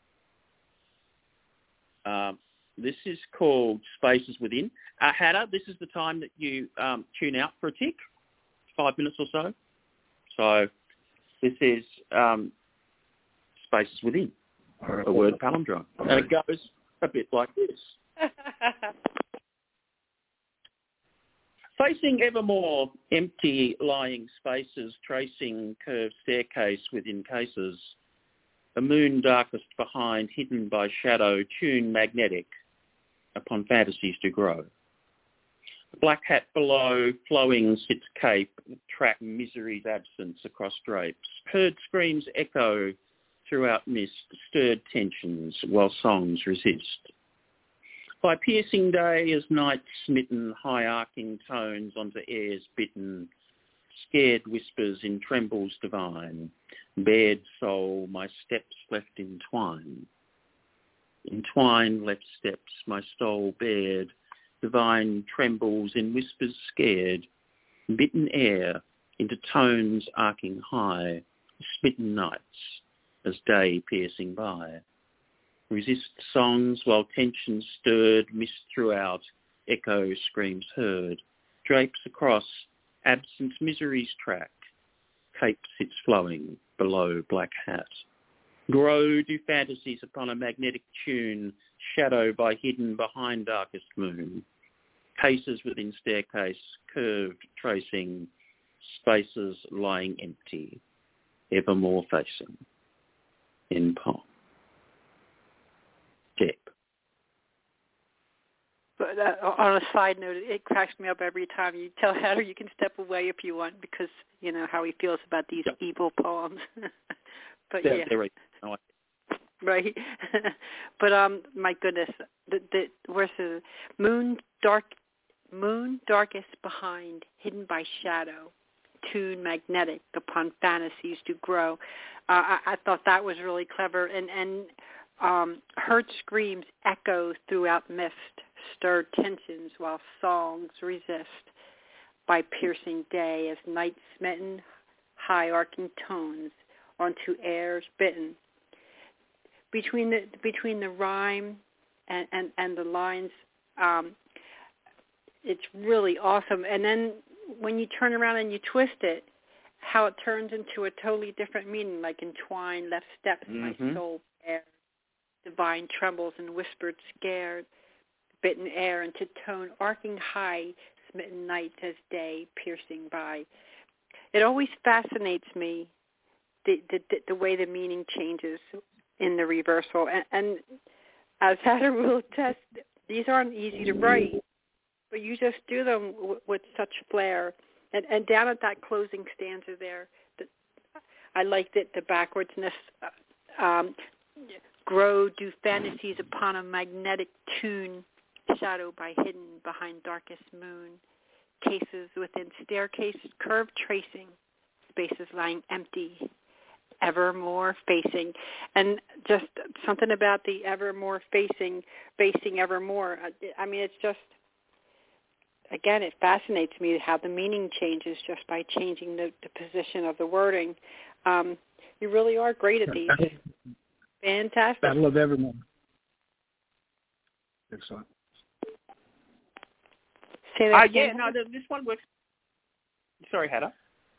This is called Spaces Within. Hannah, this is the time that you tune out for a tick, 5 minutes or so. So this is Spaces Within, a word palindrome. And it goes a bit like this. Facing ever more empty lying spaces, tracing curved staircase within cases, a moon darkest behind, hidden by shadow, tune magnetic, upon fantasies to grow. The black hat below, flowing sits cape, track misery's absence across drapes. Heard screams echo throughout mist, stirred tensions while songs resist. By piercing day as night smitten, high arcing tones onto airs bitten, scared whispers in trembles divine, bared soul, my steps left entwine. Entwined left steps, my soul bared, divine trembles in whispers scared, bitten air into tones arcing high, smitten nights as day piercing by. Resist songs while tension stirred, mist throughout, echo screams heard, drapes across, absent misery's track, cape sits flowing below black hat. Grow do fantasies upon a magnetic tune, shadow by hidden behind darkest moon. Cases within staircase, curved tracing, spaces lying empty, evermore facing. In poem. Deb. But on a side note, it cracks me up every time you tell Hatter you can step away if you want because you know how he feels about these evil poems. But yeah. Right. No, right. But my goodness, where's the moon darkest behind, hidden by shadow, tune magnetic upon fantasies to grow. I thought that was really clever, and heard screams echo throughout mist, stirred tensions while songs resist. By piercing day as night smitten, high arcing tones onto airs bitten. Between the rhyme and the lines, it's really awesome. And then when you turn around and you twist it, how it turns into a totally different meaning, like entwined left steps, my soul bare, divine trembles and whispered scared, bitten air into tone arcing high, smitten night as day piercing by. It always fascinates me the way the meaning changes in the reversal. And as Hatter will attest, These aren't easy to write, but you just do them with such flair. And down at that closing stanza there, I liked it, the backwardsness. Grow, do fantasies upon a magnetic tune, shadow by hidden behind darkest moon. Cases within staircases, curved tracing, spaces lying empty, evermore facing. And just something about the evermore facing evermore. I mean, it's just, again, it fascinates me how the meaning changes just by changing the position of the wording. You really are great at these. Fantastic. Battle of Evermore. Excellent. Say that again. Yeah, no, this one works. Sorry, Hatter.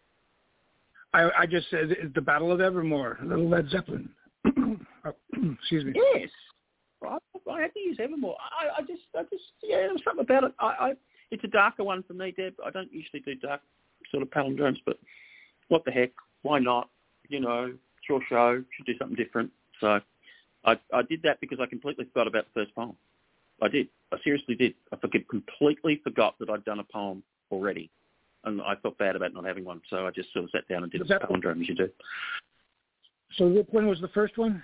I just said it's the Battle of Evermore, little Led Zeppelin. Excuse me. Yes. I had to use Evermore. I just, yeah, there was something about it. It's a darker one for me, Deb. I don't usually do dark sort of palindromes, but what the heck? Why not? You know, it's your show. Should do something different. So I did that because I completely forgot about the first poem. I did. I seriously did. I completely forgot that I'd done a poem already. And I felt bad about not having one. So I just sort of sat down and did a palindrome as you do. So which one was the first one?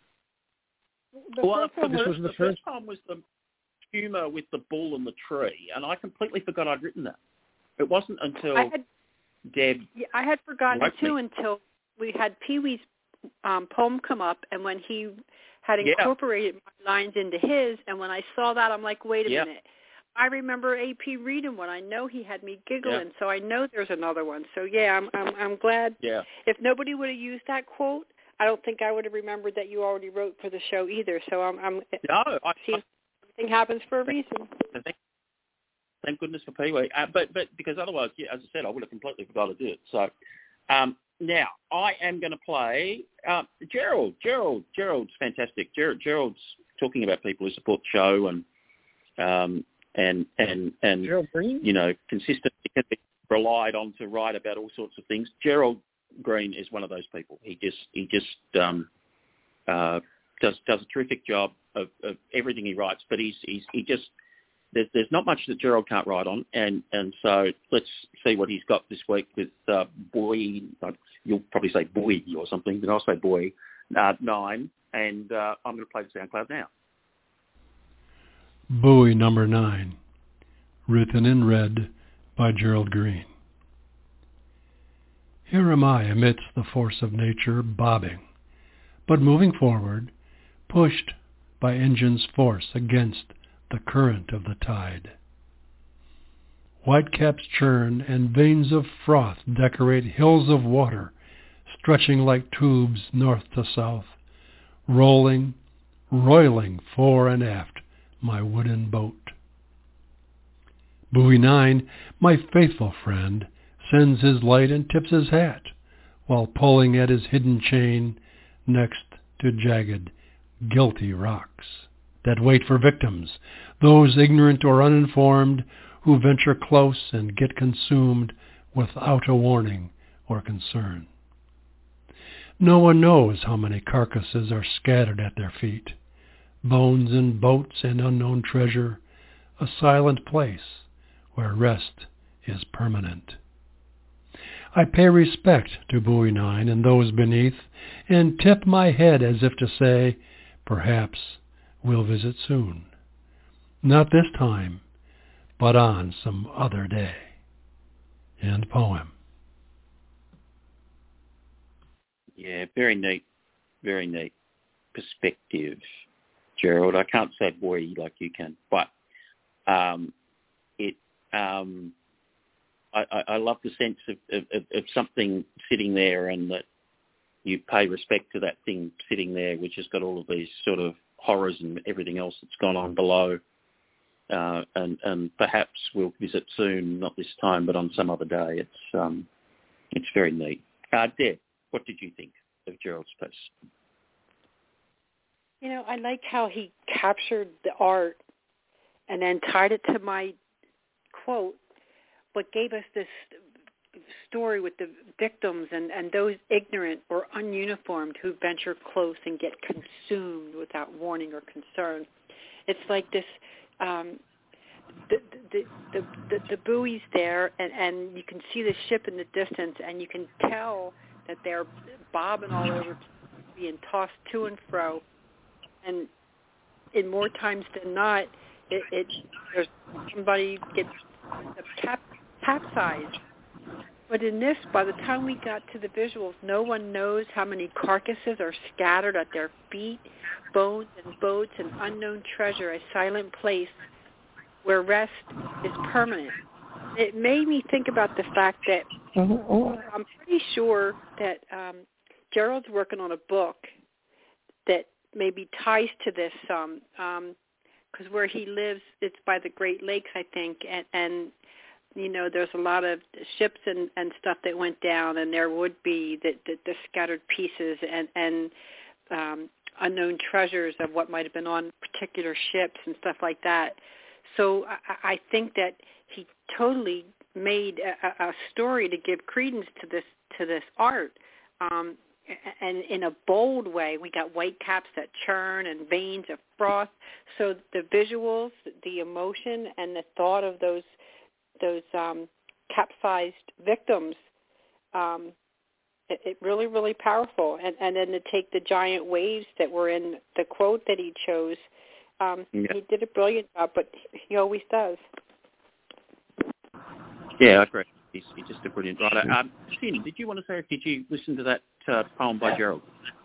The first poem was the humour with the bull and the tree. And I completely forgot I'd written that. It wasn't until Deb... Yeah, I had forgotten too until we had Pee-wee's poem come up, and when he had incorporated my lines into his, and when I saw that, I'm like, wait a minute. I remember AP reading one. I know he had me giggling, so I know there's another one. So yeah, I'm glad. Yeah. If nobody would have used that quote, I don't think I would have remembered that you already wrote for the show either. So everything happens for a reason. Thank goodness for Pee-wee. But because otherwise, as I said, I would have completely forgot to do it. So now I am going to play Gerald. Gerald's fantastic. Gerald's talking about people who support the show and Gerald Green? You know, consistently can be relied on to write about all sorts of things. Gerald Green is one of those people. He just does a terrific job of everything he writes, but he just there's not much that Gerald can't write on, and so let's see what he's got this week with Boy. You'll probably say Boy or something, but I'll say Boy 9, and I'm going to play the SoundCloud now. Buoy number 9, written in red by Gerald Green. Here am I amidst the force of nature bobbing, but moving forward, pushed by engine's force against the current of the tide. Whitecaps churn and veins of froth decorate hills of water, stretching like tubes north to south, roiling fore and aft my wooden boat. Buoy 9, my faithful friend, sends his light and tips his hat, while pulling at his hidden chain next to jagged, guilty rocks that wait for victims, those ignorant or uninformed who venture close and get consumed without a warning or concern. No one knows how many carcasses are scattered at their feet, bones in boats and unknown treasure, a silent place where rest is permanent. I pay respect to Buoy 9 and those beneath, and tip my head as if to say, perhaps we'll visit soon. Not this time, but on some other day. End poem. Yeah, very neat perspective, Gerald. I can't say boy like you can, but I love the sense of something sitting there, and that you pay respect to that thing sitting there, which has got all of these sort of horrors and everything else that's gone on below. And perhaps we'll visit soon, not this time, but on some other day. It's very neat. Deb, what did you think of Gerald's piece? You know, I like how he captured the art and then tied it to my quote, but gave us this story with the victims and those ignorant or ununiformed who venture close and get consumed without warning or concern. It's like this the buoys there, and you can see the ship in the distance, and you can tell that they're bobbing all over, being tossed to and fro, and in more times than not, there's somebody gets capsized. But in this, by the time we got to the visuals, no one knows how many carcasses are scattered at their feet, bones and boats, an unknown treasure, a silent place where rest is permanent. It made me think about the fact that I'm pretty sure that Gerald's working on a book that maybe ties to this some, because where he lives, it's by the Great Lakes, I think, and you know, there's a lot of ships and stuff that went down, and there would be the scattered pieces and unknown treasures of what might have been on particular ships and stuff like that. So I think that he totally made a story to give credence to this art, and in a bold way. We got white caps that churn and veins of froth. So the visuals, the emotion, and the thought of those capsized victims, it really, really powerful. And then to take the giant waves that were in the quote that he chose, he did a brilliant job, but he always does. Yeah, I agree. He's just a brilliant writer. Finn, did you want to say, did you listen to that poem by Gerald?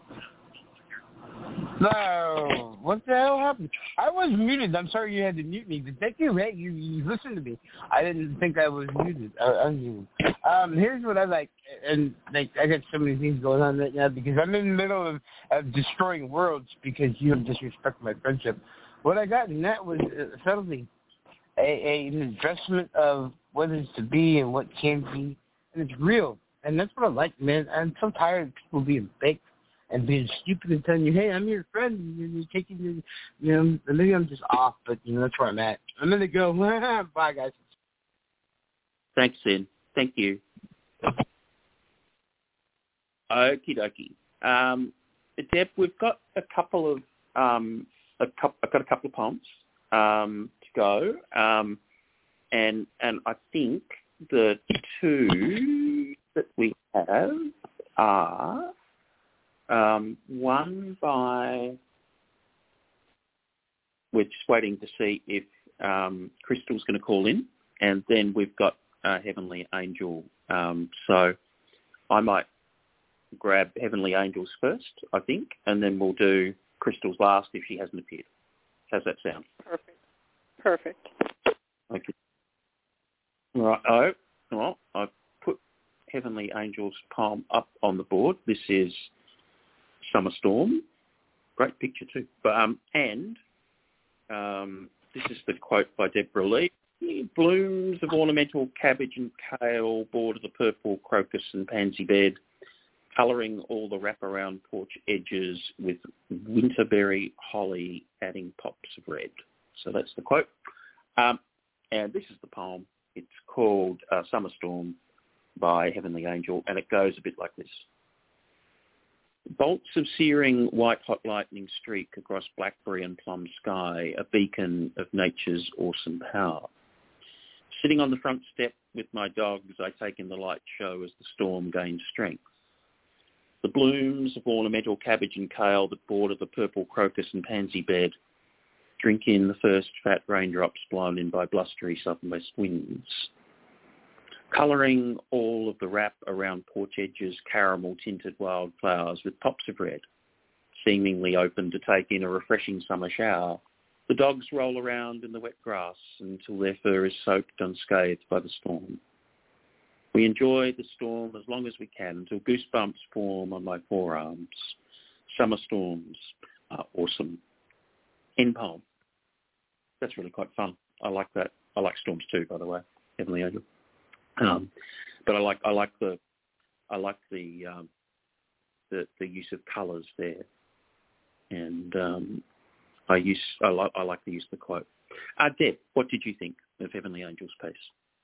No. What the hell happened? I was muted. I'm sorry you had to mute me. But thank you, Ray. You listened to me. I didn't think I was muted. Here's what I like. And like, I got so many things going on right now because I'm in the middle of destroying worlds because you have disrespected my friendship. What I got in that was subtly an investment of what is to be and what can be. And it's real. And that's what I like, man. I'm so tired of people being fake and being stupid and telling you, hey, I'm your friend, and you're taking your, maybe I'm just off, but, that's where I'm at. I'm going to go. Bye, guys. Thanks, Sid. Thank you. Okie dokie. Deb, we've got a couple of, I've got a couple of poems to go, and I think the two that we have are one by, we're just waiting to see if Crystal's going to call in, and then we've got Heavenly Angel. So I might grab Heavenly Angels first, I think, and then we'll do Crystal's last if she hasn't appeared. How's that sound? Perfect. Okay. Right. Well, I've put Heavenly Angel's poem up on the board. This is Summer Storm. Great picture too. But this is the quote by Deborah Lee. Blooms of ornamental cabbage and kale border the purple crocus and pansy bed, colouring all the wraparound porch edges with winterberry holly adding pops of red. So that's the quote. And this is the poem. It's called Summer Storm by Heavenly Angel, and it goes a bit like this. Bolts of searing white-hot lightning streak across blackberry and plum sky, a beacon of nature's awesome power. Sitting on the front step with my dogs, I take in the light show as the storm gains strength. The blooms of ornamental cabbage and kale that border the purple crocus and pansy bed drink in the first fat raindrops blown in by blustery southwest winds. Colouring all of the wrap around porch edges, caramel-tinted wildflowers with pops of red, seemingly open to take in a refreshing summer shower. The dogs roll around in the wet grass until their fur is soaked unscathed by the storm. We enjoy the storm as long as we can until goosebumps form on my forearms. Summer storms are awesome. End poem. That's really quite fun. I like that. I like storms too, by the way, Heavenly Angel. But I like the use of colours there, and I like the use of the quote. Deb, what did you think of Heavenly Angel's piece?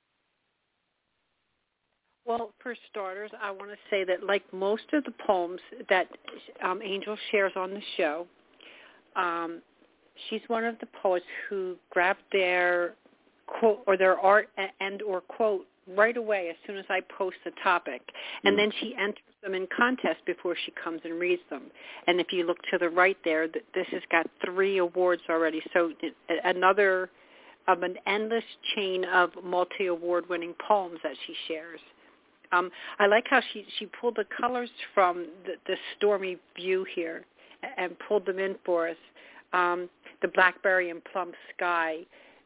Well, for starters, I want to say that like most of the poems that Angel shares on the show, she's one of the poets who grabbed their quote or their art and or quote right away as soon as I post the topic. And then she enters them in contest before she comes and reads them. And if you look to the right there, this has got 3 awards already. So another of an endless chain of multi-award winning poems that she shares. I like how she pulled the colors from the stormy view here and pulled them in for us. The blackberry and plum sky,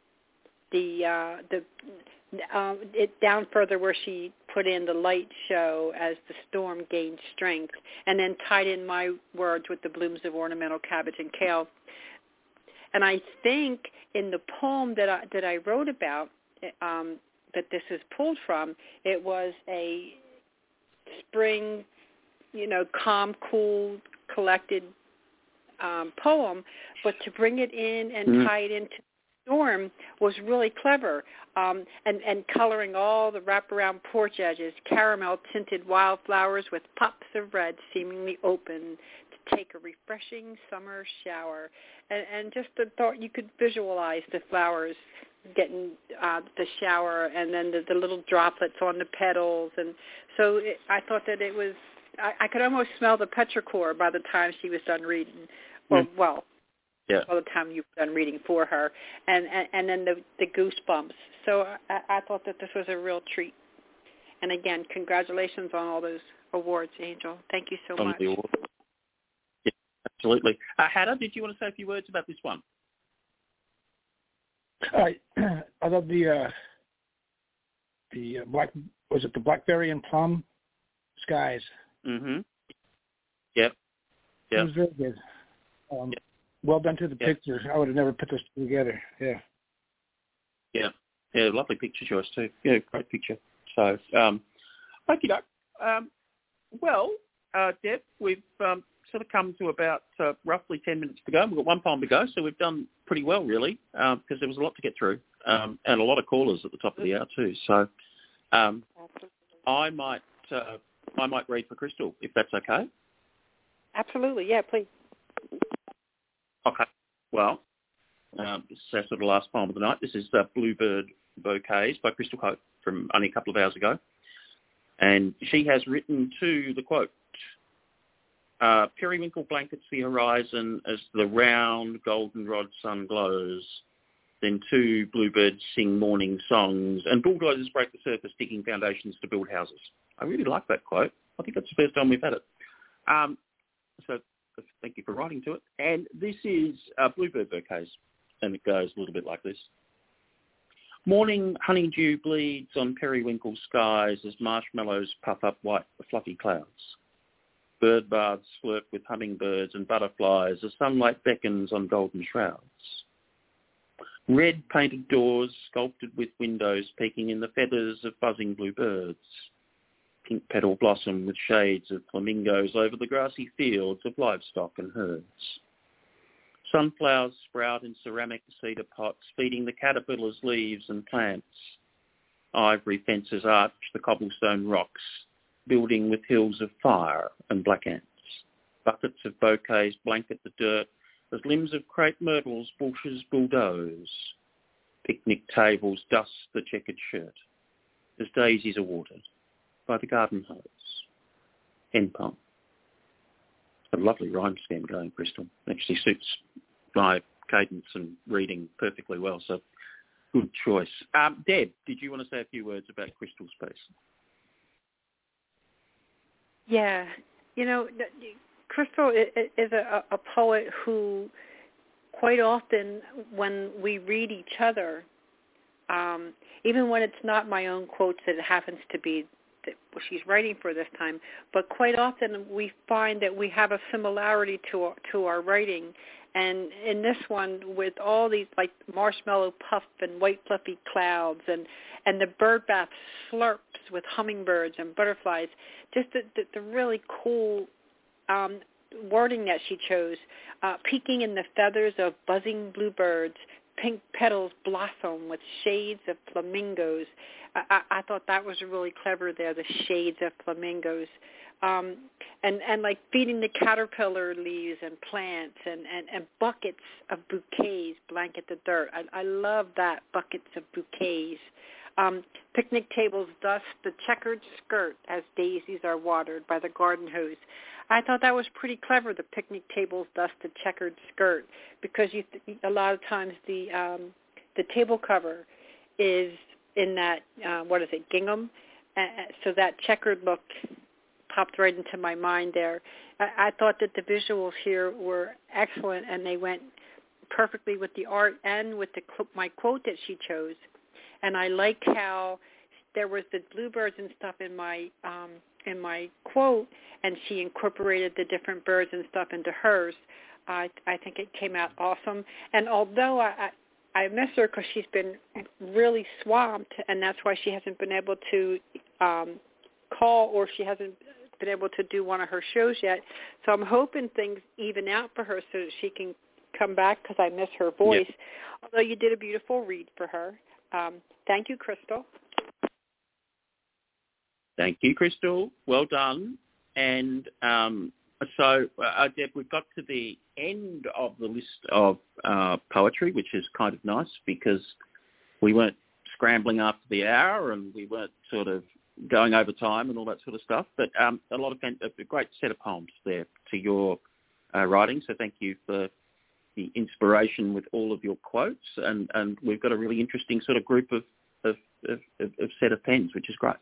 it down further where she put in the light show as the storm gained strength, and then tied in my words with the blooms of ornamental cabbage and kale. And I think in the poem that I wrote about, that this is pulled from, it was a spring, calm, cool, collected poem, but to bring it in and tie it into storm was really clever, and coloring all the wraparound porch edges, caramel-tinted wildflowers with pops of red seemingly open to take a refreshing summer shower, and just the thought you could visualize the flowers getting the shower, and then the little droplets on the petals, and so I thought that it was, I could almost smell the petrichor by the time she was done reading, or by the time you were done reading for her, and then the goosebumps. So I thought that this was a real treat. And again, congratulations on all those awards, Angel. Thank you so much. Yeah, absolutely. Hannah, did you want to say a few words about this one? I love the the blackberry and plum skies? Mm-hmm. Yep. It was very good. Well done to the picture. I would have never put this together. Yeah. Yeah. Yeah, lovely picture choice too. Yeah, great picture. So, okie doke. Well, Deb, we've sort of come to about roughly 10 minutes to go. We've got one poem to go, so we've done pretty well, really, because there was a lot to get through, and a lot of callers at the top of the hour too. So, I might read for Crystal, if that's okay. Absolutely, yeah, please. Okay. Well, this is our sort of last poem of the night. This is Bluebird Bouquets by Crystal Cope from only a couple of hours ago. And she has written to the quote, periwinkle blankets the horizon as the round goldenrod sun glows. Then 2 bluebirds sing morning songs and bulldozers break the surface digging foundations to build houses. I really like that quote. I think that's the first time we've had it. So thank you for writing to it. And this is Bluebird Bouquets, and it goes a little bit like this. Morning honeydew bleeds on periwinkle skies as marshmallows puff up white fluffy clouds. Bird baths flirt with hummingbirds and butterflies as sunlight beckons on golden shrouds. Red painted doors sculpted with windows peeking in the feathers of buzzing bluebirds. Pink petal blossom with shades of flamingos over the grassy fields of livestock and herds. Sunflowers sprout in ceramic cedar pots, feeding the caterpillars leaves and plants. Ivory fences arch the cobblestone rocks, building with hills of fire and black ants. Buckets of bouquets blanket the dirt as limbs of crepe myrtles bushes bulldoze. Picnic tables dust the checkered shirt as daisies are watered by the garden hose. End poem. A lovely rhyme scheme going, Crystal. Actually suits my cadence and reading perfectly well, so good choice. Deb, did you want to say a few words about Crystal's piece? Yeah. Crystal is a poet who quite often when we read each other, even when it's not my own quotes, that it happens to be what she's writing for this time, but quite often we find that we have a similarity to our writing. And in this one, with all these like marshmallow puff and white fluffy clouds and the bird bath slurps with hummingbirds and butterflies, just the really cool wording that she chose, peeking in the feathers of buzzing bluebirds, pink petals blossom with shades of flamingos. I thought that was really clever there, the shades of flamingos. And like feeding the caterpillar leaves and plants and buckets of bouquets blanket the dirt. I love that, buckets of bouquets. Picnic tables dust the checkered skirt as daisies are watered by the garden hose. I thought that was pretty clever, the picnic tables dust the checkered skirt, because a lot of times the table cover is in that, gingham. So that checkered look popped right into my mind there. I thought that the visuals here were excellent, and they went perfectly with the art and with my quote that she chose. And I liked how there was the bluebirds and stuff in my quote, and she incorporated the different birds and stuff into hers. I think it came out awesome. And although I miss her because she's been really swamped, and that's why she hasn't been able to call, or she hasn't been able to do one of her shows yet. So I'm hoping things even out for her so that she can come back, because I miss her voice. Yep. Although you did a beautiful read for her. Thank you, Crystal. Thank you, Crystal. Well done. And so, Deb, we've got to the end of the list of poetry, which is kind of nice because we weren't scrambling after the hour and we weren't sort of going over time and all that sort of stuff. But a great set of poems there to your writing. So thank you for the inspiration with all of your quotes. And we've got a really interesting sort of group of set of pens, which is great.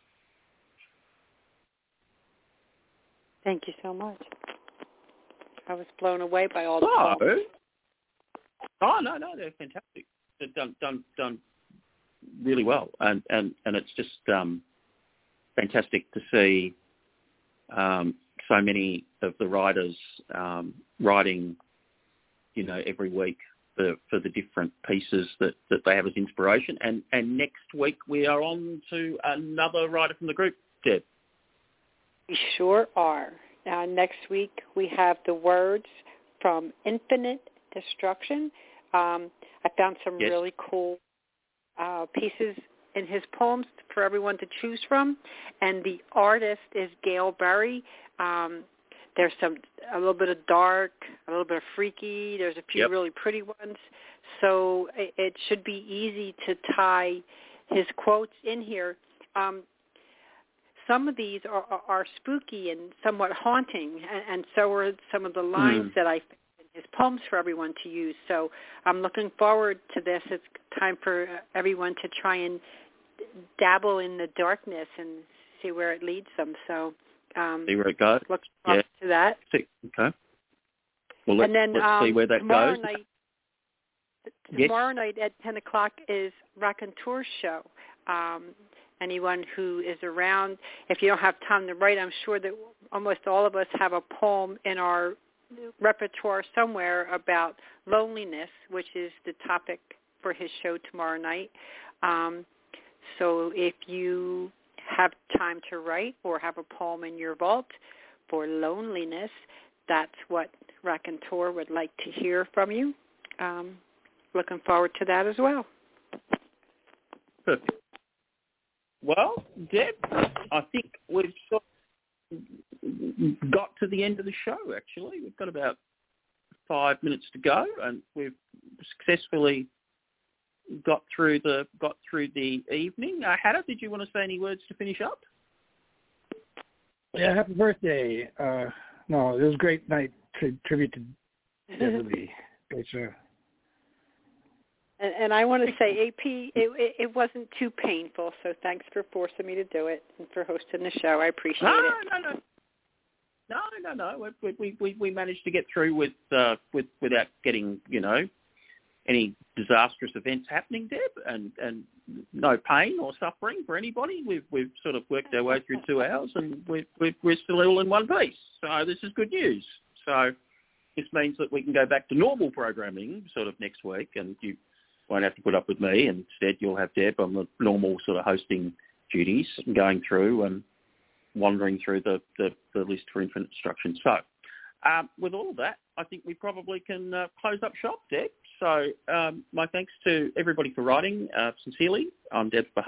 Thank you so much. I was blown away by all the poems. Oh, no, they're fantastic. They've done really well. And it's just fantastic to see so many of the writers writing, every week for the different pieces that they have as inspiration. And next week we are on to another writer from the group, Deb. We sure are. Next week we have the words from Infinite Destruction. I found some really cool pieces in his poems for everyone to choose from. And the artist is Gail Berry. There's a little bit of dark, a little bit of freaky. There's a few really pretty ones. So it should be easy to tie his quotes in here. Some of these are spooky and somewhat haunting, and so are some of the lines that I found in his poems for everyone to use. So I'm looking forward to this. It's time for everyone to try and dabble in the darkness and see where it leads them. So see where it goes. Look forward to that. Okay. Well, let's see where that tomorrow goes. Tomorrow night at 10 o'clock is Raconteur's show. Anyone who is around, if you don't have time to write, I'm sure that almost all of us have a poem in our repertoire somewhere about loneliness, which is the topic for his show tomorrow night. So if you have time to write or have a poem in your vault for loneliness, that's what Raconteur would like to hear from you. Looking forward to that as well. Perfect. Well, Deb, I think we've sort of got to the end of the show, actually. We've got about 5 minutes to go, and we've successfully got through the evening. Hannah, did you want to say any words to finish up? Yeah, happy birthday. No, it was a great night. Tribute to Beverly. It's And I want to say, AP, it wasn't too painful, so thanks for forcing me to do it and for hosting the show. I appreciate it. No. We managed to get through without getting, any disastrous events happening, Deb, and no pain or suffering for anybody. We've sort of worked our way through 2 hours, and we're still all in one piece. So this is good news. So this means that we can go back to normal programming sort of next week, and you won't have to put up with me, and instead you'll have Deb on the normal sort of hosting duties, going through and wandering through the list for Infinite Destruction. So with all of that, I think we probably can close up shop, Deb. So my thanks to everybody for writing, sincerely, on Deb's behalf.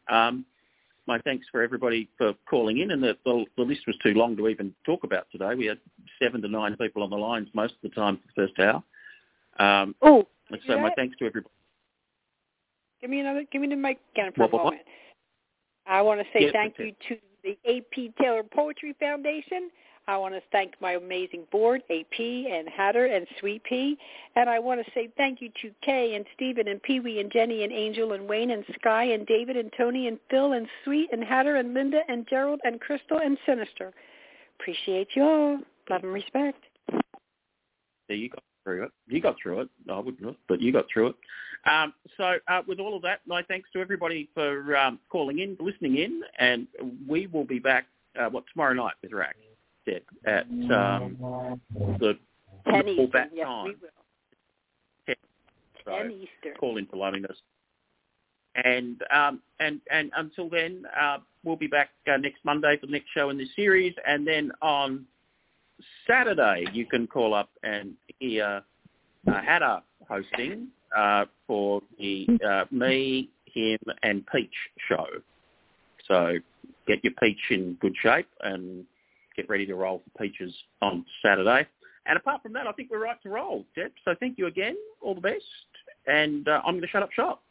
My thanks for everybody for calling in, and the list was too long to even talk about today. We had 7 to 9 people on the lines most of the time for the first hour. So my thanks to everybody. Give me the mic again for a moment. I want to say thank you to the A.P. Taylor Poetry Foundation. I want to thank my amazing board, A.P. and Hatter and Sweet Pea. And I want to say thank you to Kay and Stephen and Pee-wee and Jenny and Angel and Wayne and Sky and David and Tony and Phil and Sweet and Hatter and Linda and Gerald and Crystal and Sinister. Appreciate you all. Love and respect. There you got through it. You got through it. I wouldn't have, but you got through it. So with all of that, my thanks to everybody for calling in, listening in, and we will be back, tomorrow night with Rack. At the 10 Eastern. Time. Yes, we will. 10 Eastern. Call in for loneliness. And until then, we'll be back next Monday for the next show in this series. And then on Saturday, you can call up and hear Hatter hosting for the me, him, and Peach show. So get your Peach in good shape and get ready to roll for Peaches on Saturday. And apart from that, I think we're right to roll, Deb. So thank you again. All the best. And I'm going to shut up shop.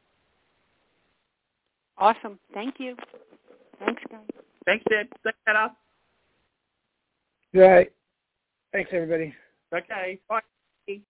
Awesome. Thank you. Thanks, guys. Thanks, Deb. Thanks, Hatter. Right. Thanks, everybody. Okay. Bye.